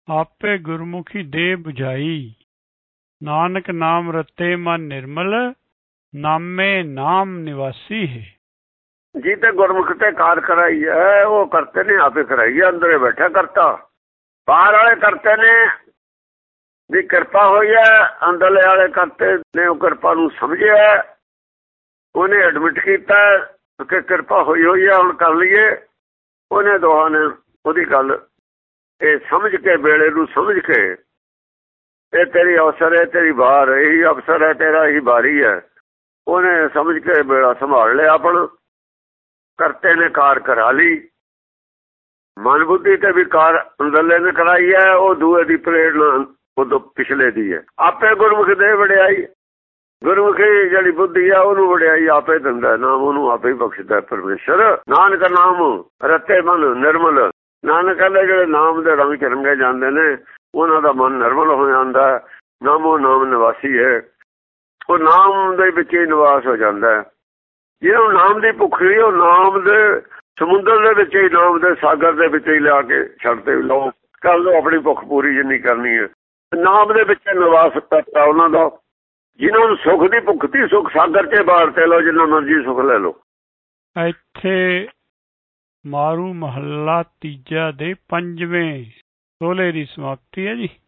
ਆਪੇ ਗੁਰਮੁਖੀ ਦੇ ਬੁਝਾਈ। ਨਾਨਕ ਨਾਮ ਰਤੇ ਮਨ ਨਿਰਮਲ, ਨਾਮੇ ਨਾਮ ਨਿਵਾਸੀ ਹੈ। ਜੀ ਤੇ ਗੁਰਮੁਖ ਤੇ ਕਾਰ ਕਰਾਈ ਹੈ, ਉਹ ਕਰਤੇ ਨੇ ਆਪੇ ਕਰਾਈ ਹੈ। ਅੰਦਰੇ ਬੈਠਾ ਕਰਤਾ, ਬਾਹਰ ਵਾਲੇ ਕਰਤੇ ਨੇ ਵੀ ਕਿਰਪਾ ਹੋਈ ਹੈ, ਅੰਦਰਲੇ ਵਾਲੇ ਕਰਤੇ ਨੇ ਉਹ ਕਿਰਪਾ ਨੂੰ ਸਮਝਿਆ, ਉਹਨੇ ਐਡਮਿਟ ਕੀਤਾ ਕਿ ਕਿਰਪਾ ਹੋਈ ਹੋਈ ਹੈ, ਹੁਣ ਕਰ ਲਈਏ। ਉਹਨੇ ਦੋਹਾਂ ਨੇ ਉਹਦੀ ਗੱਲ ਇਹ ਸਮਝ ਕੇ, ਵੇਲੇ ਨੂੰ ਸਮਝ ਕੇ, ਇਹ ਤੇਰੀ ਅਵਸਰ ਹੈ, ਤੇਰੀ ਵਾਰ, ਇਹੀ ਅਵਸਰ ਹੈ ਤੇਰਾ, ਇਹੀ ਵਾਰੀ ਹੈ, ਉਹਨੇ ਸਮਝ ਕੇ ਵੇਲਾ ਸੰਭਾਲ ਲਿਆ। ਆਪਣਾ ਕਰਤੇ ਨੇ ਕਾਰ ਕਰਾ ਲਈ। ਮਨ ਬੁੱਧੀ ਤੇ ਵੀ ਕਾਰ ਅੰਦਰਲੇ ਨੇ ਕਰਾਈ ਹੈ, ਉਹ ਦੂਏ ਦੀ ਪ੍ਰੇਰਣਾ ਉਦੋਂ ਪਿਛਲੇ ਦੀ ਹੈ। ਆਪੇ ਗੁਰਮੁਖ ਦੇ ਵਡਿਆਈ, ਗੁਰਮੁਖੀ ਜਿਹੜੀ ਬੁੱਧੀ ਆ ਉਹਨੂੰ ਵਡਿਆਈ ਆਪੇ ਦਿੰਦਾ, ਨਾਮ ਉਹਨੂੰ ਆਪੇ ਹੀ ਬਖਸ਼ਦਾ ਪਰਮੇਸ਼ਰ। ਨਾਨਕ ਨਾਮ ਰਤੇ ਮਨ ਨਿਰਮਲ, ਨਾਨਕ ਕਹਿੰਦੇ ਜਿਹੜੇ ਨਾਮ ਦੇ ਰੰਗ ਚ ਰੰਗੇ ਜਾਂਦੇ ਨੇ ਉਹਨਾਂ ਦਾ ਮਨ ਨਿਰਮਲ ਹੋ ਜਾਂਦਾ। ਨਾਮੋ ਨਾਮ ਨਿਵਾਸੀ ਹੈ, ਉਹ ਨਾਮ ਦੇ ਵਿੱਚ ਹੀ ਨਿਵਾਸ ਹੋ ਜਾਂਦਾ। ਜਿਹਨੂੰ ਨਾਮ ਦੀ ਭੁੱਖ ਨਹੀਂ, ਉਹ ਨਾਮ ਦੇ ਸਮੁੰਦਰ ਦੇ ਵਿੱਚ ਹੀ, ਨਾਮ ਦੇ ਸਾਗਰ ਦੇ ਵਿੱਚ ਹੀ ਲਿਆ ਕੇ ਛੱਡਦੇ ਲਓ, ਕਰ ਲਓ ਆਪਣੀ ਭੁੱਖ ਪੂਰੀ ਜਿੰਨੀ ਕਰਨੀ ਹੈ। ਨਾਮ ਦੇ ਵਿੱਚ ਨਿਵਾਸ ਕਰਤਾ ਉਹਨਾਂ ਦਾ। ਜਿਹਨਾਂ ਨੂੰ ਸੁੱਖ ਦੀ ਭੁੱਖ ਤੀ, ਸੁੱਖ ਸਾਗਰ ਚ ਬਾਹਰ ਤੇ ਲਓ, ਜਿੰਨਾ ਮਰਜ਼ੀ ਸੁੱਖ ਲੈ ਲਓ। ਇੱਥੇ ਮਾਰੂ ਮਹੱਲਾ ਤੀਜਾ ਦੇ ਪੰਜਵੇਂ ਸੋਲੇ ਦੀ ਸਮਾਪਤੀ ਹੈ ਜੀ।